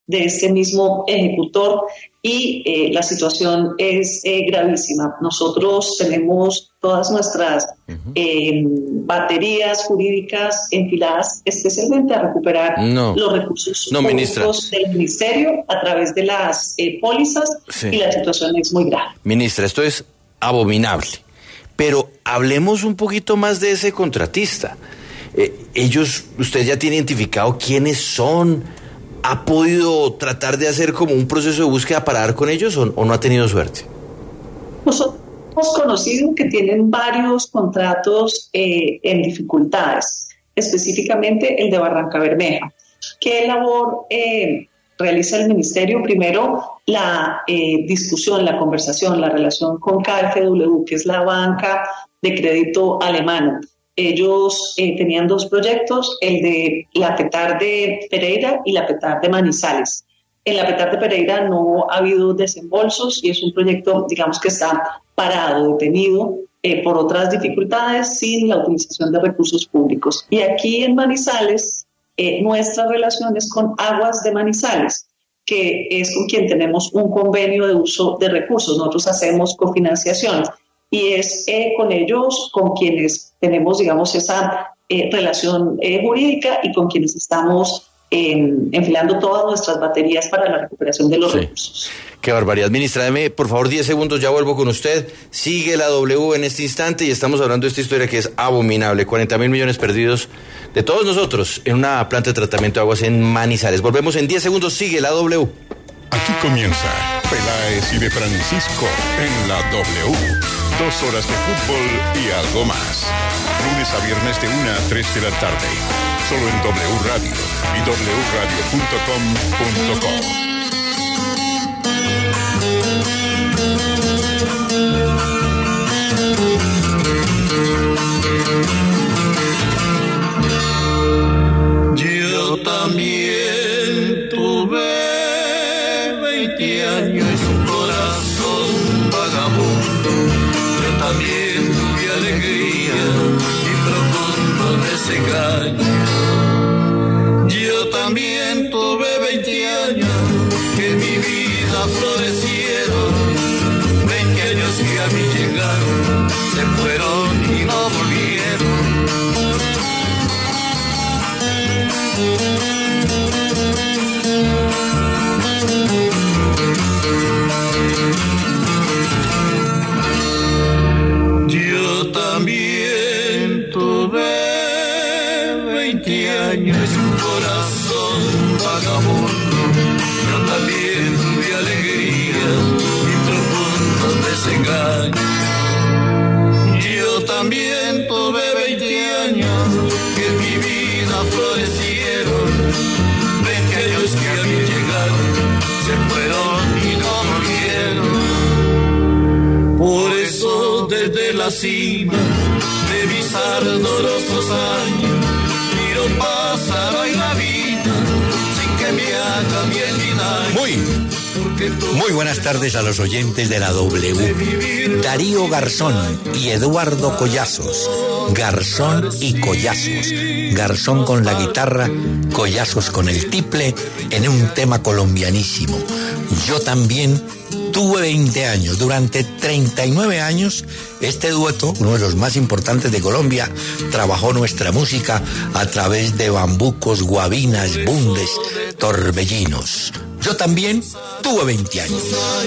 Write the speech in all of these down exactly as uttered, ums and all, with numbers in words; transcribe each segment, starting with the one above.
de este mismo ejecutor y eh, la situación es eh, gravísima. Nosotros tenemos todas nuestras uh-huh. eh, baterías jurídicas enfiladas especialmente a recuperar no. los recursos no, públicos del ministerio a través de las eh, pólizas sí. y la situación es muy grave. Ministra, esto es abominable, pero hablemos un poquito más de ese contratista. Eh, ellos, usted ya tiene identificado quiénes son. ¿Ha podido tratar de hacer como un proceso de búsqueda para dar con ellos o, o no ha tenido suerte? Nosotros hemos conocido que tienen varios contratos eh, en dificultades, específicamente el de Barranca Bermeja. ¿Qué labor eh, realiza el ministerio? Primero, la eh, discusión, la conversación, la relación con K F W, que es la banca de crédito alemana. Ellos eh, tenían dos proyectos, el de la Petar de Pereira y la Petar de Manizales. En la Petar de Pereira no ha habido desembolsos y es un proyecto, digamos, que está parado, detenido eh, por otras dificultades sin la utilización de recursos públicos. Y aquí en Manizales, eh, nuestra relación es con Aguas de Manizales, que es con quien tenemos un convenio de uso de recursos. Nosotros hacemos cofinanciación. Y es eh, con ellos con quienes tenemos, digamos, esa eh, relación eh, jurídica y con quienes estamos eh, enfilando todas nuestras baterías para la recuperación de los sí. recursos. Qué barbaridad. Ministra, deme por favor diez segundos, ya vuelvo con usted. Sigue la W en este instante y estamos hablando de esta historia que es abominable. cuarenta mil millones perdidos de todos nosotros en una planta de tratamiento de aguas en Manizales. Volvemos en diez segundos, sigue la W. Aquí comienza Peláez y de Francisco en la W. Dos horas de fútbol y algo más. Lunes a viernes de una a tres de la tarde. Solo en W Radio y w radio punto com punto co. Yo también tuve veinte años y su corazón vagabundo. Yo también tuve alegría y profundo desengaño. Yo también tuve veinte años que en mi vida florecieron. Veinte años que a mí llegaron, se fueron y no volvieron. Yo también tuve veinte años y un corazón vagabundo. Yo también tuve alegría y profundo desengaño. Yo también tuve veinte años que en mi vida florecieron. Veinte años que a mí llegaron, se fueron y no volvieron. Por eso desde la cima de mis ardorosos años miro pasar hoy la vida sin que me haga bien ni daño. Muy Muy buenas tardes a los oyentes de la W. Darío Garzón y Eduardo Collazos. Garzón y Collazos. Garzón con la guitarra, Collazos con el tiple, en un tema colombianísimo. Yo también tuve veinte años. Durante treinta y nueve años, este dueto, uno de los más importantes de Colombia, trabajó nuestra música a través de bambucos, guabinas, bundes, torbellinos. Yo también tuve veinte años.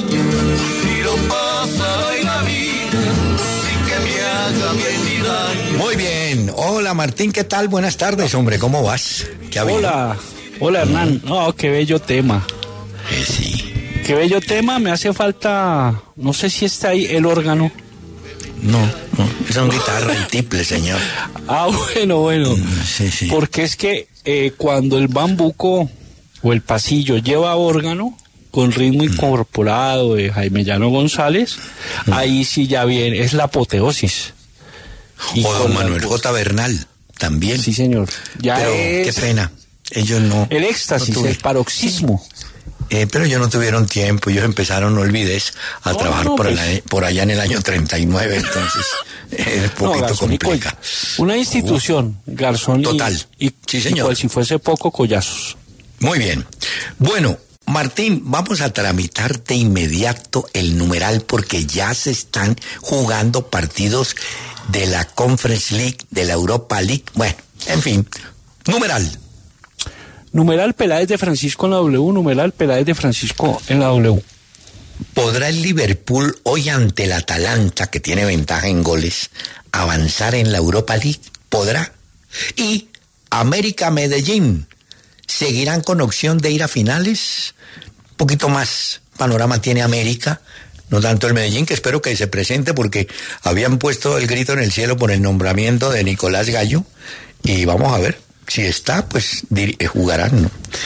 Muy bien. Hola, Martín, ¿qué tal? Buenas tardes, hombre, ¿cómo vas? ¿Qué ha habido? Hola, hola, Hernán. No, qué bello tema. Eh, sí. Qué bello tema, me hace falta, no sé si está ahí el órgano. No, no, es una guitarra y tiple, señor. Ah, bueno, bueno. Sí, sí. Porque es que eh, cuando el bambuco o el pasillo lleva órgano, con ritmo incorporado de Jaime Llano González, mm. ahí sí ya viene, es la apoteosis. Y o don Manuel J. Bernal, también. Sí, señor. Ya pero es qué pena, ellos no. El éxtasis, no el paroxismo. Eh, pero ellos no tuvieron tiempo, ellos empezaron, no olvides, a no, trabajar no, por, pues, el, por allá en el año treinta y nueve, entonces es un poquito no, complicado. Una institución, uh, Garzón total. y, y, sí, señor. Y, pues, si fuese poco, Collazos. Muy bien. Bueno, Martín, vamos a tramitar de inmediato el numeral porque ya se están jugando partidos de la Conference League, de la Europa League. Bueno, en fin, numeral. Numeral Peláez de Francisco en la W, numeral Peláez de Francisco en la W. ¿Podrá el Liverpool hoy ante el Atalanta, que tiene ventaja en goles, avanzar en la Europa League? ¿Podrá? Y América Medellín, ¿seguirán con opción de ir a finales? Un poquito más panorama tiene América, no tanto el Medellín, que espero que se presente porque habían puesto el grito en el cielo por el nombramiento de Nicolás Gallo, y vamos a ver, si está, pues jugarán, ¿no?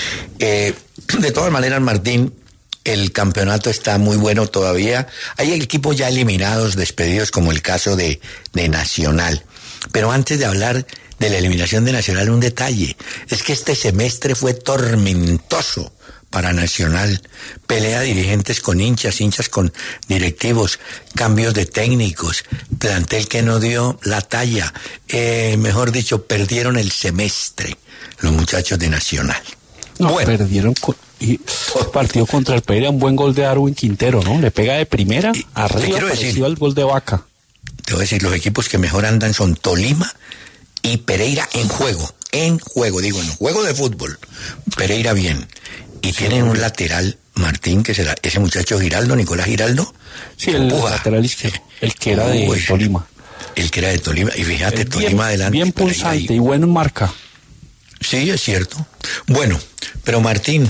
Eh, de todas maneras, Martín, el campeonato está muy bueno todavía. Hay equipos ya eliminados, despedidos, como el caso de, de Nacional. Pero antes de hablar de la eliminación de Nacional, un detalle. Es que este semestre fue tormentoso para Nacional. Pelea de dirigentes con hinchas, hinchas con directivos, cambios de técnicos, plantel que no dio la talla. Eh, mejor dicho, perdieron el semestre los muchachos de Nacional. No, bueno. Perdieron con, y partido contra el Pereira, un buen gol de Darwin Quintero, ¿no? Le pega de primera, y, arriba, parecido al gol de Vaca. Te voy a decir, los equipos que mejor andan son Tolima y Pereira en juego, en juego, digo, en juego de fútbol. Pereira bien. Y sí, tienen un lateral, Martín, que será ese muchacho Giraldo, Nicolás Giraldo. Sí, el empuja. lateral izquierdo, el que era de Uy, Tolima. El que era de Tolima, y fíjate, bien, Tolima adelante. Bien pulsante y bueno en marca. Sí, es cierto. Bueno, pero Martín,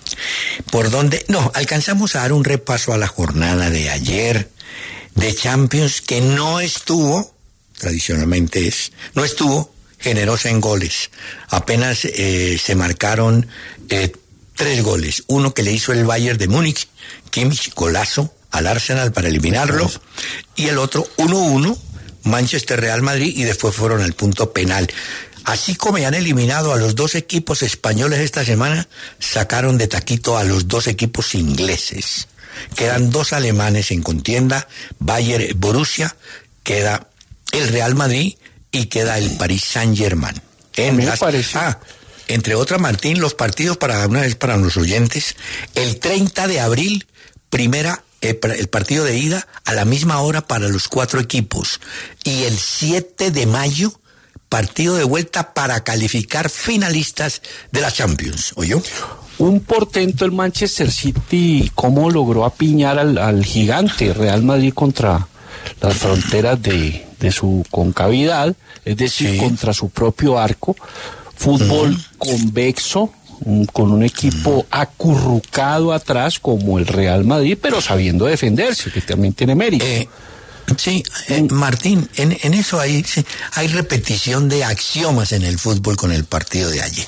¿por dónde? No, alcanzamos a dar un repaso a la jornada de ayer de Champions, que no estuvo, tradicionalmente es, no estuvo generosa en goles. Apenas eh, se marcaron eh, tres goles. Uno que le hizo el Bayern de Múnich, Kimmich, golazo al Arsenal para eliminarlo, y el otro uno uno, Manchester Real Madrid, y después fueron al punto penal. Así como ya han eliminado a los dos equipos españoles esta semana, sacaron de taquito a los dos equipos ingleses. Quedan dos alemanes en contienda, Bayern, Borussia, queda el Real Madrid y queda el Paris Saint-Germain. En las, ah, entre otras, Martín, los partidos para una vez para los oyentes, el treinta de abril, primera eh, el partido de ida a la misma hora para los cuatro equipos, y el siete de mayo partido de vuelta para calificar finalistas de la Champions, ¿oyó? Un portento el Manchester City, cómo logró apiñar al, al gigante Real Madrid contra las fronteras de, de su concavidad, es decir, sí, contra su propio arco. Fútbol uh-huh. convexo, un, con un equipo uh-huh. acurrucado atrás como el Real Madrid, pero sabiendo defenderse, que también tiene mérito. Eh. Sí, eh, Martín, en, en eso hay, sí, hay repetición de axiomas en el fútbol con el partido de ayer.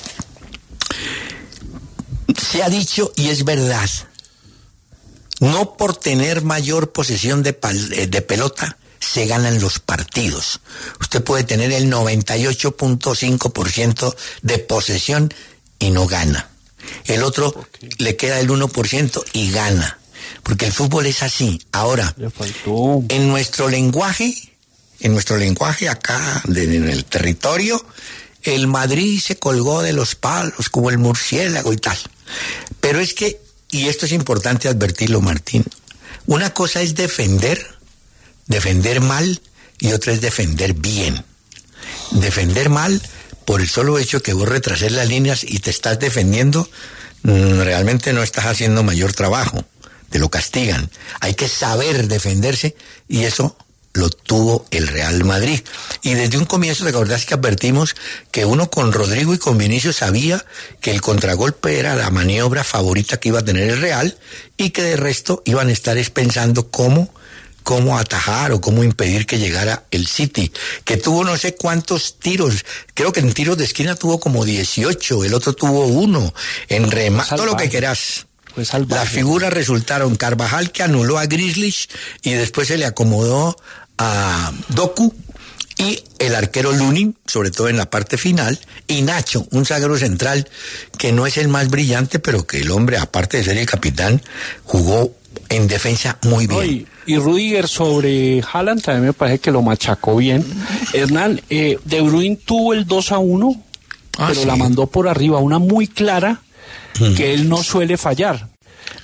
Se ha dicho, y es verdad, no por tener mayor posesión de, pal, de pelota se ganan los partidos. Usted puede tener el noventa y ocho punto cinco por ciento de posesión y no gana. El otro okay. le queda el uno por ciento y gana. Porque el fútbol es así. Ahora, en nuestro lenguaje, en nuestro lenguaje acá, de, en el territorio, el Madrid se colgó de los palos como el murciélago y tal. Pero es que, y esto es importante advertirlo, Martín, una cosa es defender, defender mal, y otra es defender bien. Defender mal, por el solo hecho que vos retrasés las líneas y te estás defendiendo, realmente no estás haciendo mayor trabajo. Te lo castigan. Hay que saber defenderse, y eso lo tuvo el Real Madrid. Y desde un comienzo, ¿te acordás que advertimos que uno con Rodrigo y con Vinicius sabía que el contragolpe era la maniobra favorita que iba a tener el Real, y que de resto iban a estar pensando cómo, cómo atajar o cómo impedir que llegara el City, que tuvo no sé cuántos tiros, creo que en tiros de esquina tuvo como dieciocho, el otro tuvo uno, en remate, todo lo que querás. Las figuras resultaron Carvajal, que anuló a Grealish y después se le acomodó a Doku, y el arquero Lunin, sobre todo en la parte final, y Nacho, un zaguero central que no es el más brillante, pero que el hombre, aparte de ser el capitán, jugó en defensa muy bien. Oye, y Rudiger sobre Haaland también me parece que lo machacó bien. Hernán, eh, De Bruyne tuvo el dos a uno, ah, pero sí. la mandó por arriba, una muy clara, que él no suele fallar.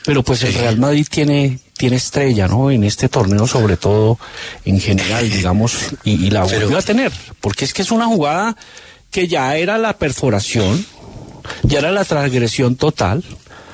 Pero pues el Sí. Real Madrid tiene tiene estrella, ¿no? En este torneo, sobre todo en general, digamos, y, y la Pero- volvió a tener, porque es que es una jugada que ya era la perforación, ya era la transgresión total,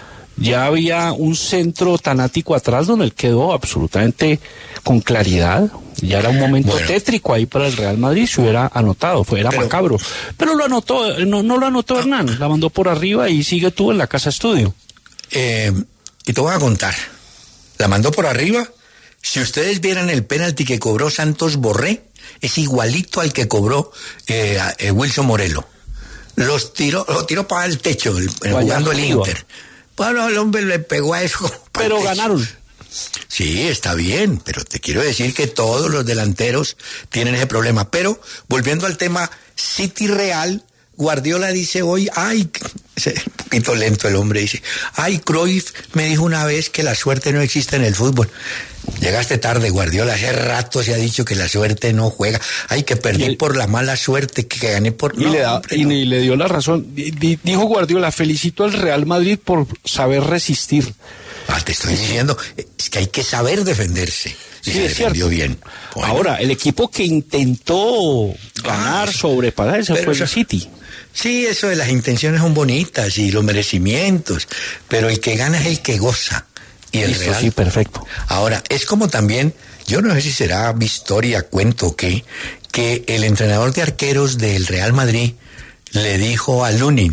ya había un centro tanático atrás donde él quedó absolutamente con claridad, ya era un momento Bueno. tétrico ahí para el Real Madrid, si hubiera anotado, fue, era Pero- macabro, pero lo anotó, no, no lo anotó Hernán, la mandó por arriba y sigue tú en la casa estudio. Eh, y te voy a contar. La mandó por arriba. Si ustedes vieran el penalti que cobró Santos Borré, es igualito al que cobró eh, a- eh, Wilson Morelo. Los tiró, lo tiró para el techo, el- eh, Vaya jugando el arriba. Inter. Bueno, el hombre le pegó a eso. para el Pero techo. ganaron. Sí, está bien, pero te quiero decir que todos los delanteros tienen ese problema. Pero, volviendo al tema City Real, Guardiola dice hoy, ay, un poquito lento el hombre, dice, ay, Cruyff me dijo una vez que la suerte no existe en el fútbol. Llegaste tarde, Guardiola, hace rato se ha dicho que la suerte no juega. Ay, que perdí Y el- por la mala suerte, que, que gané por... Y, No, le, da- hombre, y no. le- y le dio la razón. Di- di- Dijo Guardiola, felicito al Real Madrid por saber resistir. Ah, te estoy diciendo, es que hay que saber defenderse. Y Sí, se es cierto. defendió bien. Bueno. Ahora, el equipo que intentó ganar, Ah, sobrepasar, ese pero fue el eso- City. Sí, eso de las intenciones son bonitas y los merecimientos, pero el que gana es el que goza. Y el Listo, Real. sí, perfecto. Ahora, es como también, yo no sé si será historia, cuento o qué, que el entrenador de arqueros del Real Madrid le dijo a Lunin,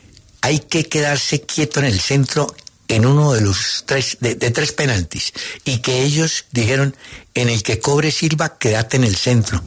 hay que quedarse quieto en el centro en uno de los tres, de, de tres penaltis, y que ellos dijeron, en el que cobre Silva, quédate en el centro.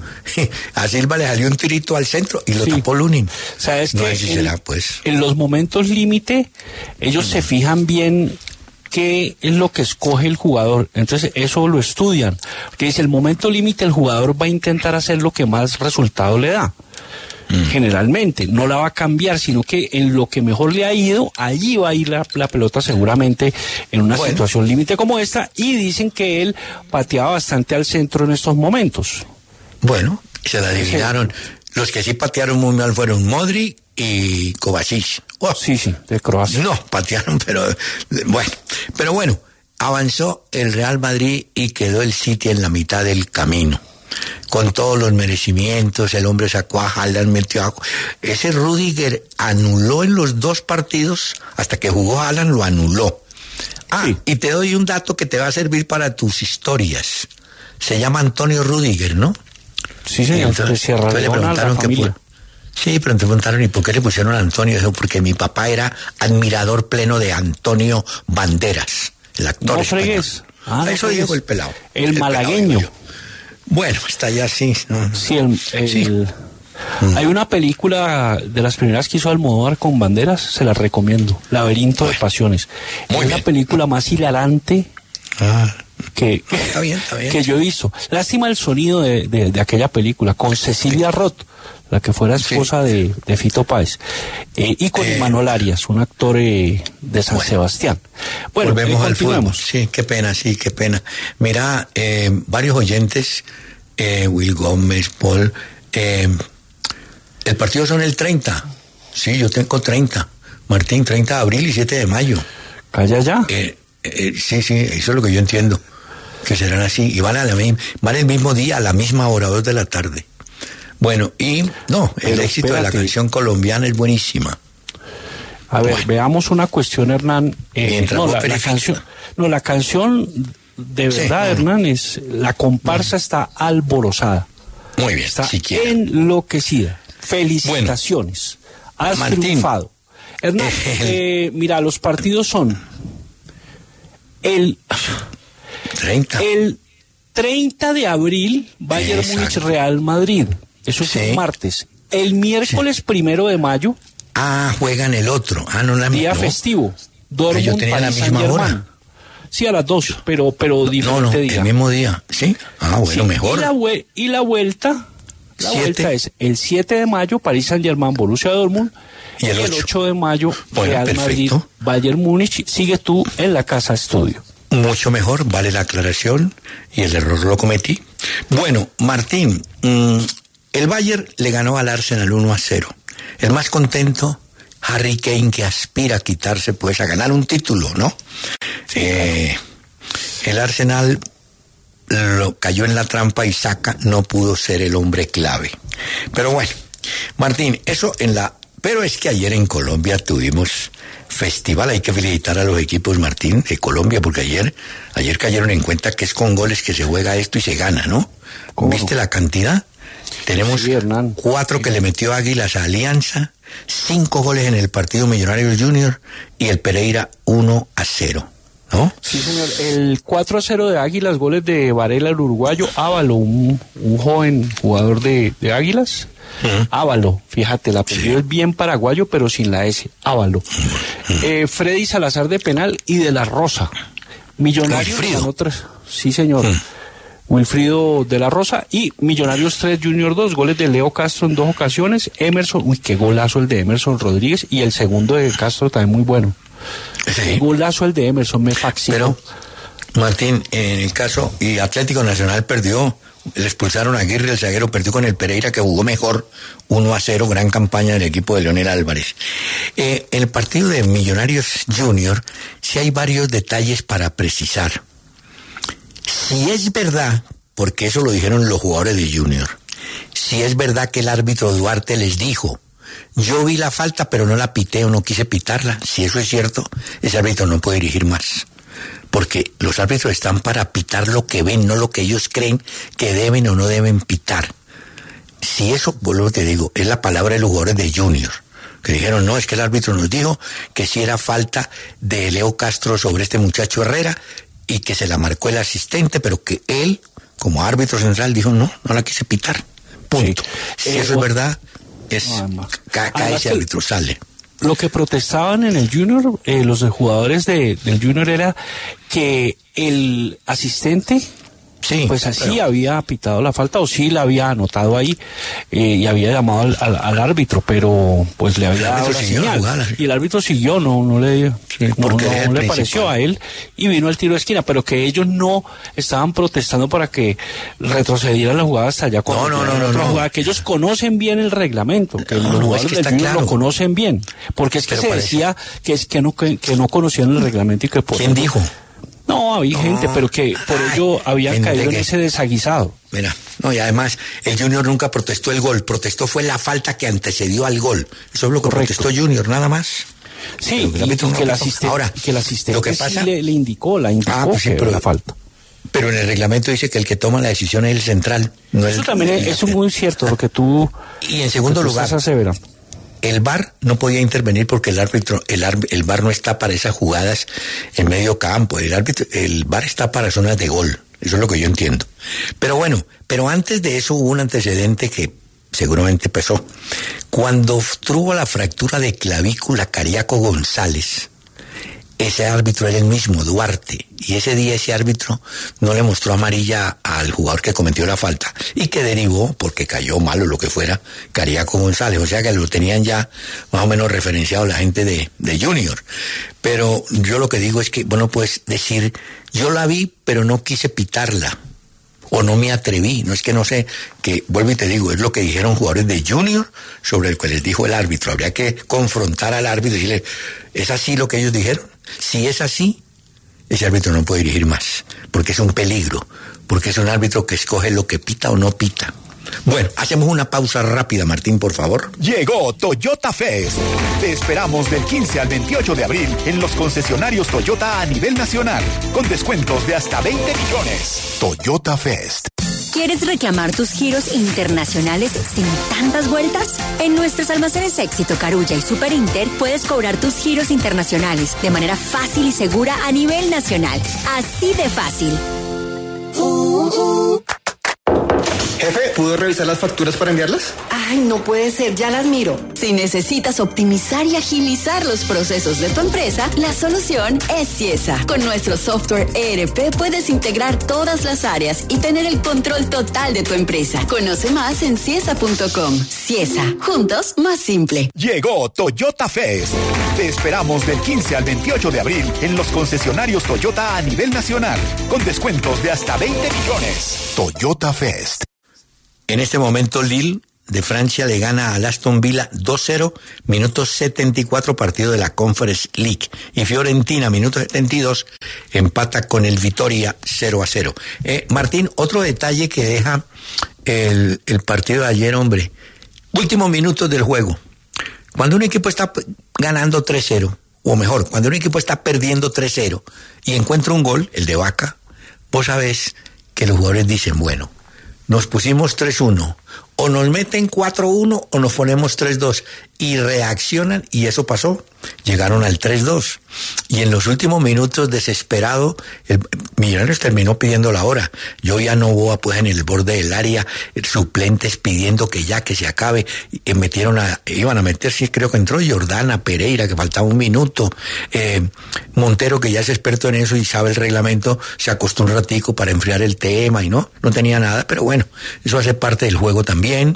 A Silva le salió un tirito al centro y lo Sí. tapó Lunin. ¿Sabes No que sé si en, será, pues. en los momentos límite, ellos se fijan bien qué es lo que escoge el jugador. Entonces, eso lo estudian. Porque dice, el momento límite, el jugador va a intentar hacer lo que más resultado le da. Generalmente, no la va a cambiar, sino que en lo que mejor le ha ido, allí va a ir la, la pelota seguramente en una Bueno. situación límite como esta, y dicen que él pateaba bastante al centro en estos momentos. Bueno, se la adivinaron. Los que sí patearon muy mal fueron Modric y Kovacic. Oh, Sí, sí, de Croacia. no, patearon, pero bueno. Pero bueno, avanzó el Real Madrid y quedó el City en la mitad del camino. Con todos los merecimientos, el hombre sacó a Haaland, metió a... Ese Rudiger anuló en los dos partidos, hasta que jugó Haaland lo anuló. Ah, Sí. y te doy un dato que te va a servir para tus historias. Se llama Antonio Rudiger, ¿no? Sí, señor, Entonces, de Sierra entonces le Leona, la preguntaron que familia. por- Sí, pero te preguntaron, ¿y por qué le pusieron a Antonio? Dijo, porque mi papá era admirador pleno de Antonio Banderas, el actor No español. fregues. Ah, no Eso fregues. dijo el pelado. El pelado, malagueño. digo yo. Bueno, está ya así. ¿no? Sí, el, el- Sí. hay una película de las primeras que hizo Almodóvar con Banderas, se la recomiendo, Laberinto de Pasiones. Muy es la bien. película más hilarante Ah, que, está bien, está bien. que yo he visto. Lástima el sonido de, de- de aquella película, con Cecilia Roth, la que fuera esposa de, de Fito Páez, eh, y con Eh, Imanol Arias, un actor eh, de San bueno. Sebastián. Bueno, Volvemos eh, al fútbol. continuemos. Sí, qué pena, sí, qué pena. Mira, eh, varios oyentes, eh, Will Gómez, Paul, eh, el partido son el treinta. Sí, yo tengo treinta. Martín, treinta de abril y siete de mayo. Calla ya. Eh, eh, sí, sí, eso es lo que yo entiendo. Que serán así. Y van, a la misma, van el mismo día, a la misma hora, dos de la tarde. Bueno, y no, el Pero éxito de la espérate. canción colombiana es buenísima. A ver, Bueno. veamos una cuestión, Hernán. Eh, Mientras no, vos la, la verificas. canción, no, la canción de Sí, verdad, no. Hernán, es la comparsa está alborozada, Muy bien, está si quieren. enloquecida. Felicitaciones, has Martín. triunfado. Hernán, eh, mira, los partidos son el treinta. el treinta de abril, Bayern Exacto. Múnich Real Madrid. Eso es Sí. el martes. El miércoles primero de mayo, Ah, juegan el otro. Ah, no la día no. festivo. Dortmund, Ellos tenían la Paris misma Saint-Germain. hora. Sí, a las dos, pero, pero No, diferente no, día. el mismo día. ¿Sí? Ah, bueno, Sí, mejor. Y la, vue- y la vuelta, la Siete. vuelta es el siete de mayo, Paris Saint-Germain, Borussia Dortmund. Y el ocho. ocho de mayo, Bueno, Real perfecto. Madrid, Bayern Múnich. Sigue tú en la casa estudio. Mucho mejor, vale la aclaración y el error lo cometí. Bueno, Martín, mmm, el Bayern le ganó al Arsenal uno a cero. El más contento, Harry Kane, que aspira a quitarse, pues, a ganar un título, ¿no? Eh, el Arsenal lo cayó en la trampa y Saka no pudo ser el hombre clave. Pero bueno, Martín, eso en la... Pero es que ayer en Colombia tuvimos festival, hay que felicitar a los equipos, Martín, de Colombia, porque ayer, ayer cayeron en cuenta que es con goles que se juega esto y se gana, ¿no? ¿Viste la cantidad? Tenemos sí, cuatro que le metió Águilas a Alianza, cinco goles en el partido Millonarios Junior y el Pereira uno a cero. ¿No? Sí, señor. El cuatro a cero de Águilas, goles de Varela, el uruguayo, Ávalo, un, un joven jugador de, de Águilas. Uh-huh. Ávalo, fíjate, el apellido sí. es bien paraguayo, pero sin la S, Ávalo. Uh-huh. Eh, Freddy Salazar de penal y de la Rosa. Millonarios ganó tres. Sí, señor. Uh-huh. Wilfrido de la Rosa y Millonarios tres, Junior dos, goles de Leo Castro en dos ocasiones. Emerson, uy, qué golazo el de Emerson Rodríguez, y el segundo de Castro también muy bueno. Sí. Golazo el de Emerson, me fascinó. Pero, Martín, en el caso, y Atlético Nacional perdió, le expulsaron a Aguirre, el zaguero perdió con el Pereira, que jugó mejor, uno a cero, gran campaña del equipo de Leonel Álvarez. Eh, en el partido de Millonarios Junior, sí hay varios detalles para precisar. Si es verdad, porque eso lo dijeron los jugadores de Junior, si es verdad que el árbitro Duarte les dijo, yo vi la falta pero no la pité o no quise pitarla, si eso es cierto, ese árbitro no puede dirigir más, porque los árbitros están para pitar lo que ven, no lo que ellos creen que deben o no deben pitar. Si eso, vuelvo te digo, es la palabra de los jugadores de Junior, que dijeron, no, es que el árbitro nos dijo que si era falta de Leo Castro sobre este muchacho Herrera y que se la marcó el asistente, pero que él, como árbitro central, dijo, no, no la quise pitar, punto. Sí. Si eh, eso es verdad, es caca ese árbitro sale. Lo que protestaban en el Junior, eh, los jugadores de, del Junior, era que el asistente, sí, pues así pero... había pitado la falta, o sí la había anotado ahí, eh, y había llamado al, al, al árbitro, pero pues le había dado la señal, jugada, sí. Y el árbitro siguió, no, no le, sí, no, no, no le pareció a él, y vino el tiro de esquina, pero que ellos no estaban protestando para que retrocediera la jugada hasta allá. No, no, no, no, no. Jugada, que ellos conocen bien el reglamento, que no, los no, jugadores es que del Junior claro. lo conocen bien, porque es que pero se parece... decía que es que no, que, que no conocían el reglamento y que por ¿Quién dijo? No, había no, gente, pero que por ay, ello habían caído en ese desaguisado. Mira, no, y además, el Junior nunca protestó el gol, protestó fue la falta que antecedió al gol. Eso es lo que correcto. Protestó Junior, nada más. Sí, y, y que, el asistente, Ahora, que el asistente lo que pasa, sí le, le indicó, la indicó ah, pues sí, que pero, era la falta. Pero en el reglamento dice que el que toma la decisión es el central. No Eso el, también es, es muy cierto, lo que tú... Y en segundo lugar... El V A R no podía intervenir porque el árbitro, el, el V A R no está para esas jugadas en medio campo. El árbitro, el V A R está para zonas de gol. Eso es lo que yo entiendo. Pero bueno, pero antes de eso hubo un antecedente que seguramente pesó. Cuando tuvo la fractura de clavícula Cariaco González, ese árbitro era el mismo, Duarte, y ese día ese árbitro no le mostró amarilla al jugador que cometió la falta, y que derivó, porque cayó mal o lo que fuera, Cariaco González, o sea que lo tenían ya más o menos referenciado la gente de, de Junior. Pero yo lo que digo es que, bueno, pues decir, yo la vi, pero no quise pitarla, o no me atreví, no es que no sé, que vuelvo y te digo, es lo que dijeron jugadores de Junior sobre el que les dijo el árbitro. Habría que confrontar al árbitro y decirle, ¿es así lo que ellos dijeron? Si es así, ese árbitro no puede dirigir más, porque es un peligro, porque es un árbitro que escoge lo que pita o no pita. Bueno, hacemos una pausa rápida, Martín, por favor. Llegó Toyota Fest. Te esperamos del quince al veintiocho de abril en los concesionarios Toyota a nivel nacional, con descuentos de hasta veinte millones. Toyota Fest. ¿Quieres reclamar tus giros internacionales sin tantas vueltas? En nuestros almacenes Éxito, Carulla y Super Inter puedes cobrar tus giros internacionales de manera fácil y segura a nivel nacional. Así de fácil. Jefe, ¿pudo revisar las facturas para enviarlas? Ay, no puede ser, ya las miro. Si necesitas optimizar y agilizar los procesos de tu empresa, la solución es Ciesa. Con nuestro software E R P puedes integrar todas las áreas y tener el control total de tu empresa. Conoce más en ciesa punto com. Ciesa, juntos más simple. Llegó Toyota Fest. Te esperamos del quince al veintiocho de abril en los concesionarios Toyota a nivel nacional, con descuentos de hasta veinte millones. Toyota Fest. En este momento Lille de Francia le gana al Aston Villa dos cero, minuto setenta y cuatro, partido de la Conference League. Y Fiorentina, minuto setenta y dos, empata con el Vitoria cero a cero. Eh, Martín, otro detalle que deja el, el partido de ayer, hombre. Últimos minutos del juego. Cuando un equipo está ganando tres cero, o mejor, cuando un equipo está perdiendo tres cero y encuentra un gol, el de Vaca, vos sabés que los jugadores dicen, bueno, nos pusimos tres uno, o nos meten cuatro uno o nos ponemos tres dos, y reaccionan, y eso pasó, llegaron al tres dos, y en los últimos minutos, desesperado, el Millonarios terminó pidiendo la hora. Yo ya no voy a pues en el borde del área, suplentes pidiendo que ya que se acabe, y metieron a, iban a meter, sí, creo que entró Jordana, Pereira, que faltaba un minuto, eh, Montero, que ya es experto en eso y sabe el reglamento, se acostó un ratico para enfriar el tema, y no, no tenía nada, pero bueno, eso hace parte del juego también.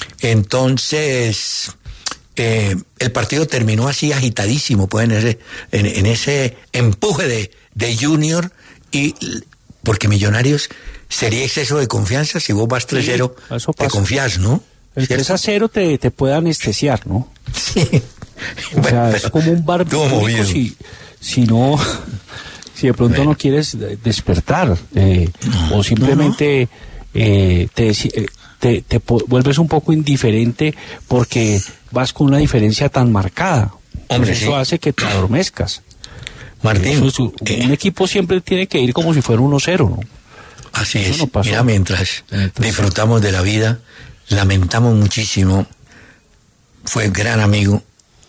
Entonces, eh, el partido terminó así agitadísimo, pues en ese, en, en ese empuje de, de Junior, y porque Millonarios sería exceso de confianza. Si vos vas tres cero, sí, te confías, ¿no? El tres a cero te, te puede anestesiar, ¿no? Sí. O bueno, sea, es como un barbitúrico si, si no, si de pronto bueno. no quieres despertar, eh, no, o simplemente no, no. Eh, te, te, te vuelves un poco indiferente porque vas con una diferencia tan marcada. Hombre, eso sí. hace que te adormezcas. Martín, eso es, eh, un equipo siempre tiene que ir como si fuera uno cero, ¿no? Así eso es. No pasó. Mira, mientras Entonces, disfrutamos de la vida, lamentamos muchísimo. Fue gran amigo.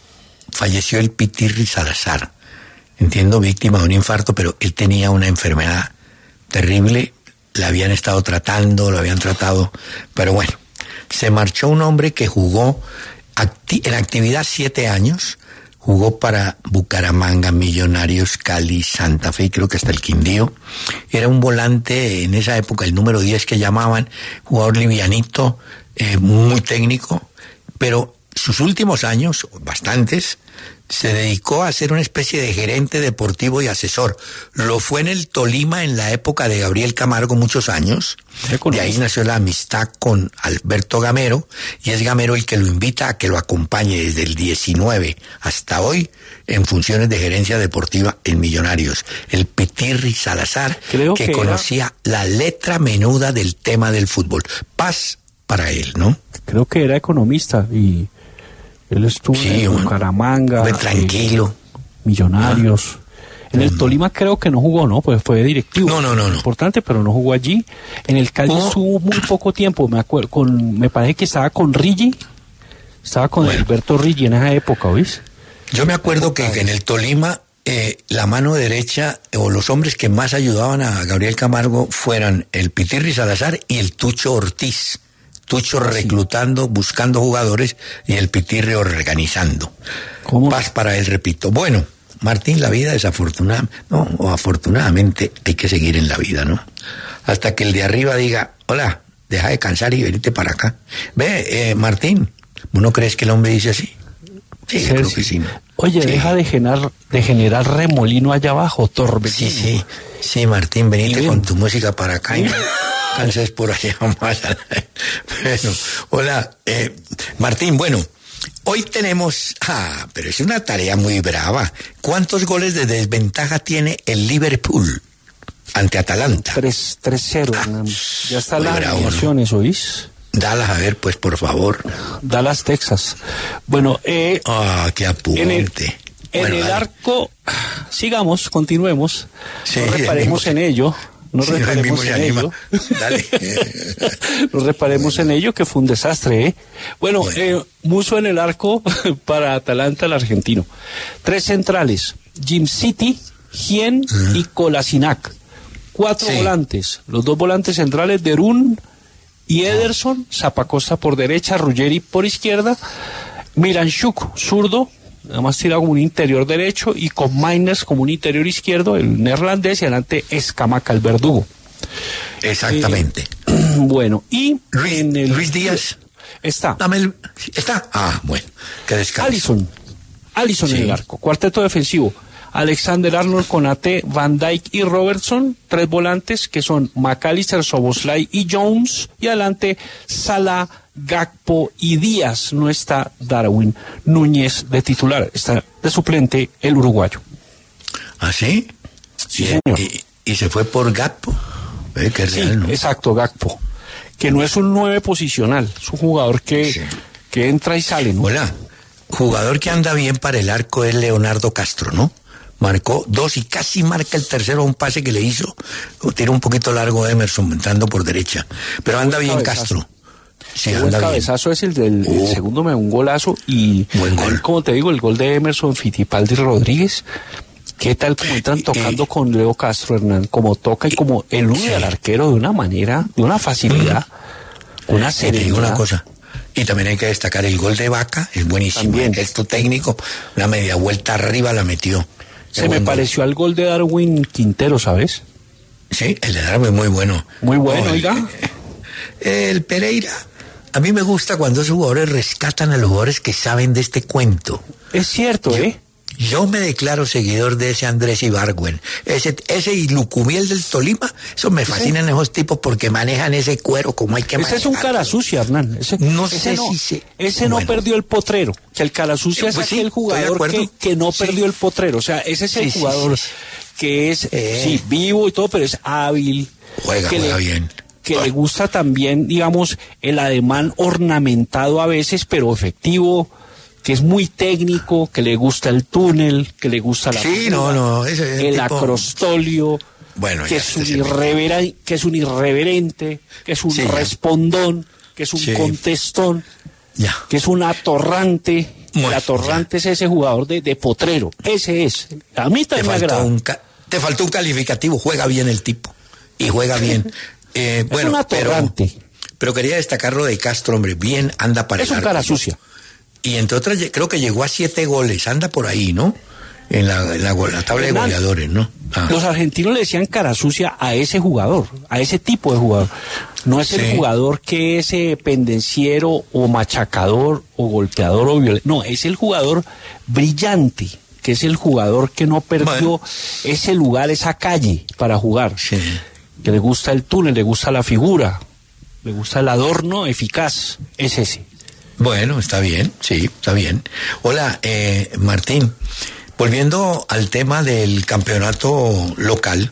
Falleció el Pitirri Salazar. Entiendo, víctima de un infarto, pero él tenía una enfermedad terrible. La habían estado tratando, lo habían tratado, pero bueno, se marchó un hombre que jugó acti- en actividad siete años, jugó para Bucaramanga, Millonarios, Cali, Santa Fe y creo que hasta el Quindío. Era un volante en esa época, el número diez que llamaban, jugador livianito, eh, muy técnico, pero sus últimos años, bastantes, se dedicó a ser una especie de gerente deportivo y asesor. Lo fue en el Tolima en la época de Gabriel Camargo muchos años. De ahí nació la amistad con Alberto Gamero, y es Gamero el que lo invita a que lo acompañe desde el diecinueve hasta hoy en funciones de gerencia deportiva en Millonarios. El Pitirri Salazar, Creo que, que conocía era... la letra menuda del tema del fútbol. Paz para él, ¿no? Creo que era economista y... Él estuvo sí, en Bucaramanga, muy tranquilo. Eh, Millonarios. Ah. En el Tolima creo que no jugó, ¿no? Pues fue directivo. No, no, no, no. Importante, pero no jugó allí. En el Cali oh. estuvo muy poco tiempo, me acuerdo, con, me parece que estaba con Riggi, estaba con bueno. Alberto Riggi en esa época, ¿oís? Yo me acuerdo que, que en el Tolima eh, la mano derecha o los hombres que más ayudaban a Gabriel Camargo fueran el Pitirri Salazar y el Tucho Ortiz. Tucho reclutando, buscando jugadores y el Pitirri organizando. ¿Cómo? Paz para él, repito. Bueno, Martín, la vida desafortunada, no, o afortunadamente hay que seguir en la vida, ¿no? Hasta que el de arriba diga, hola, deja de cansar y venite para acá. Ve, eh, Martín, ¿no crees que el hombre dice así? Sí, sí creo sí. que sí. ¿No? Oye, sí. deja de generar, de generar remolino allá abajo, torbellino. Sí, sí, sí, Martín, venite con tu música para acá y canses por allá más. Bueno, hola, eh, Martín, bueno, hoy tenemos, ah, pero es una tarea muy brava. ¿Cuántos goles de desventaja tiene el Liverpool ante Atalanta? tres cero. Ah, ya está la alineación, ¿no? ¿Oís? Dalas, a ver, pues, por favor. Dallas, Texas. Bueno, eh... Ah, qué apunte. En el, en bueno, el dale. arco, sigamos, continuemos. Sí, no reparemos en ello. No sí, reparemos en ello. Dale. No reparemos bueno. en ello, que fue un desastre, ¿eh? Bueno, bueno. Eh, Muso en el arco para Atalanta, el argentino. Tres centrales, Jim City, Gien uh-huh. y Kolasinac. Cuatro sí. volantes, los dos volantes centrales, Derún y Ederson, Zapacosta por derecha, Ruggeri por izquierda, Miranchuk, zurdo, además tirado como un interior derecho, y con Mainers como un interior izquierdo, el neerlandés, y adelante Escamaca, el verdugo. Exactamente. Eh, bueno, y Luis, en el... Luis Díaz. Está. Dame el... ¿Está? Ah, bueno, que descanse. Alisson, Alisson sí. en el arco, cuarteto defensivo. Alexander Arnold, Konate, Van Dijk y Robertson, tres volantes que son McAllister, Soboslai y Jones, y adelante Salah, Gakpo y Díaz. No está Darwin Núñez de titular, está de suplente el uruguayo. ¿Ah, sí? Sí, y, señor. Y, y se fue por Gakpo. Eh, que es sí, real, ¿no? Exacto, Gakpo. Que no es un nueve posicional, es un jugador que, sí. que entra y sale, ¿no? Hola, jugador que anda bien para el arco es Leonardo Castro, ¿no? Marcó dos y casi marca el tercero, un pase que le hizo. Tira un poquito largo Emerson entrando por derecha. Pero anda bien cabezazo. Castro. Sí, el anda cabezazo bien. es el del uh, el segundo, me un golazo. Y buen gol. Ahí, como te digo, el gol de Emerson Fittipaldi Rodríguez. ¿Qué tal como entran tocando eh, con Leo Castro, Hernán? Como toca y como elude sí. al arquero de una manera, de una facilidad, mm. una serenidad. Te digo una cosa. Y también hay que destacar el gol de Vaca, es buenísimo. También. El gesto técnico, una media vuelta arriba la metió. Se me pareció al gol de Darwin Quintero, ¿sabes? Sí, el de Darwin muy bueno. Muy bueno, oh, oiga. El, el Pereira. A mí me gusta cuando los jugadores rescatan a los jugadores que saben de este cuento. Es cierto, yo, ¿eh? Yo me declaro seguidor de ese Andrés Ibargüen. Ese, ese y Lucumiel del Tolima, eso me fascinan ¿sí? esos tipos porque manejan ese cuero como hay que manejar. Ese es un cara sucia, Hernán. Ese, no ese sé no, si se... Ese bueno. no perdió el potrero. Que el cara sucia pues es sí, aquel jugador que, que no sí. perdió el potrero. O sea, ese es el sí, jugador sí, sí. que es, eh. sí, vivo y todo, pero es hábil. Juega, que juega le, bien. Que ah. le gusta también, digamos, el ademán ornamentado a veces, pero efectivo, que es muy técnico, que le gusta el túnel, que le gusta la sí, fuga, no, no, ese, ese el tipo... acrostolio, bueno, que, es un irrevera... que es un irreverente, que es un sí, respondón, que es un sí. contestón, ya. que es un atorrante. Bueno, el atorrante ya. es ese jugador de, de potrero, ese es. A mí también me agrada. Un ca... Te faltó un calificativo, juega bien el tipo, y juega bien. Eh, es bueno, un atorrante. Pero, pero quería destacar lo de Castro, hombre, bien anda para es el un arco, cara sucia. Y entre otras, creo que llegó a siete goles, anda por ahí, ¿no? En la, en la, la tabla de goleadores, ¿no? Ah. Los argentinos le decían cara sucia a ese jugador, a ese tipo de jugador. No es sí. el jugador que es eh, pendenciero o machacador o golpeador o violento. No, es el jugador brillante, que es el jugador que no perdió bueno. ese lugar, esa calle para jugar. Sí. Que le gusta el túnel, le gusta la figura, le gusta el adorno eficaz. Es ese. Bueno, está bien, sí, está bien. Hola, eh, Martín, volviendo al tema del campeonato local,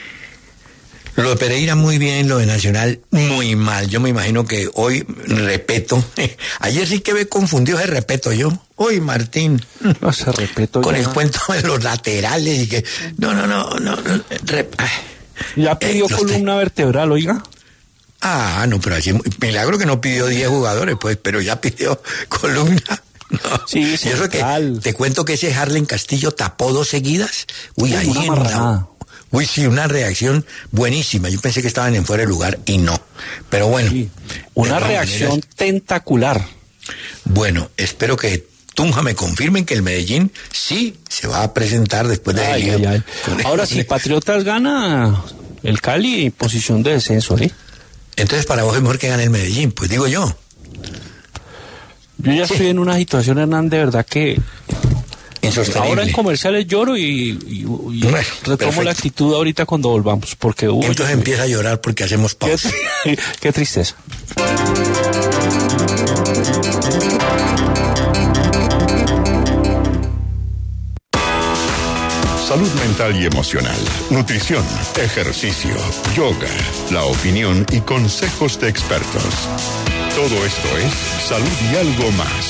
lo de Pereira muy bien, lo de Nacional muy mal. Yo me imagino que hoy, Repeto, ayer sí que me confundió ese Repeto yo. Hoy, Martín, no se Repeto con ya. el cuento de los laterales y que, no, no, no, no, no rep... ¿Ya pidió eh, columna te... vertebral, oiga? Ah, no, pero así, milagro que no pidió diez jugadores, pues, pero ya pidió columna. No. Sí, y eso que te cuento que ese Harlen Castillo tapó dos seguidas. Uy, Uy ahí una en una, Uy, sí, una reacción buenísima. Yo pensé que estaban en fuera de lugar y no. Pero bueno. Sí, una reacción maneras, tentacular. Bueno, espero que Tunja me confirmen que el Medellín sí se va a presentar después de... Ay, ay, ay. Ahora, si Patriotas gana el Cali, posición de descenso, ¿eh? Entonces, para vos es mejor que gane el Medellín, pues digo yo. Yo ya sí. estoy en una situación, Hernán, de verdad que... Insostenible. Ahora en comerciales lloro y, y, y bueno, retomo perfecto. La actitud ahorita cuando volvamos, porque... Uh, Entonces yo, empieza a llorar porque hacemos pausa. Qué, qué tristeza. Salud mental y emocional, nutrición, ejercicio, yoga, la opinión y consejos de expertos. Todo esto es Salud y Algo Más.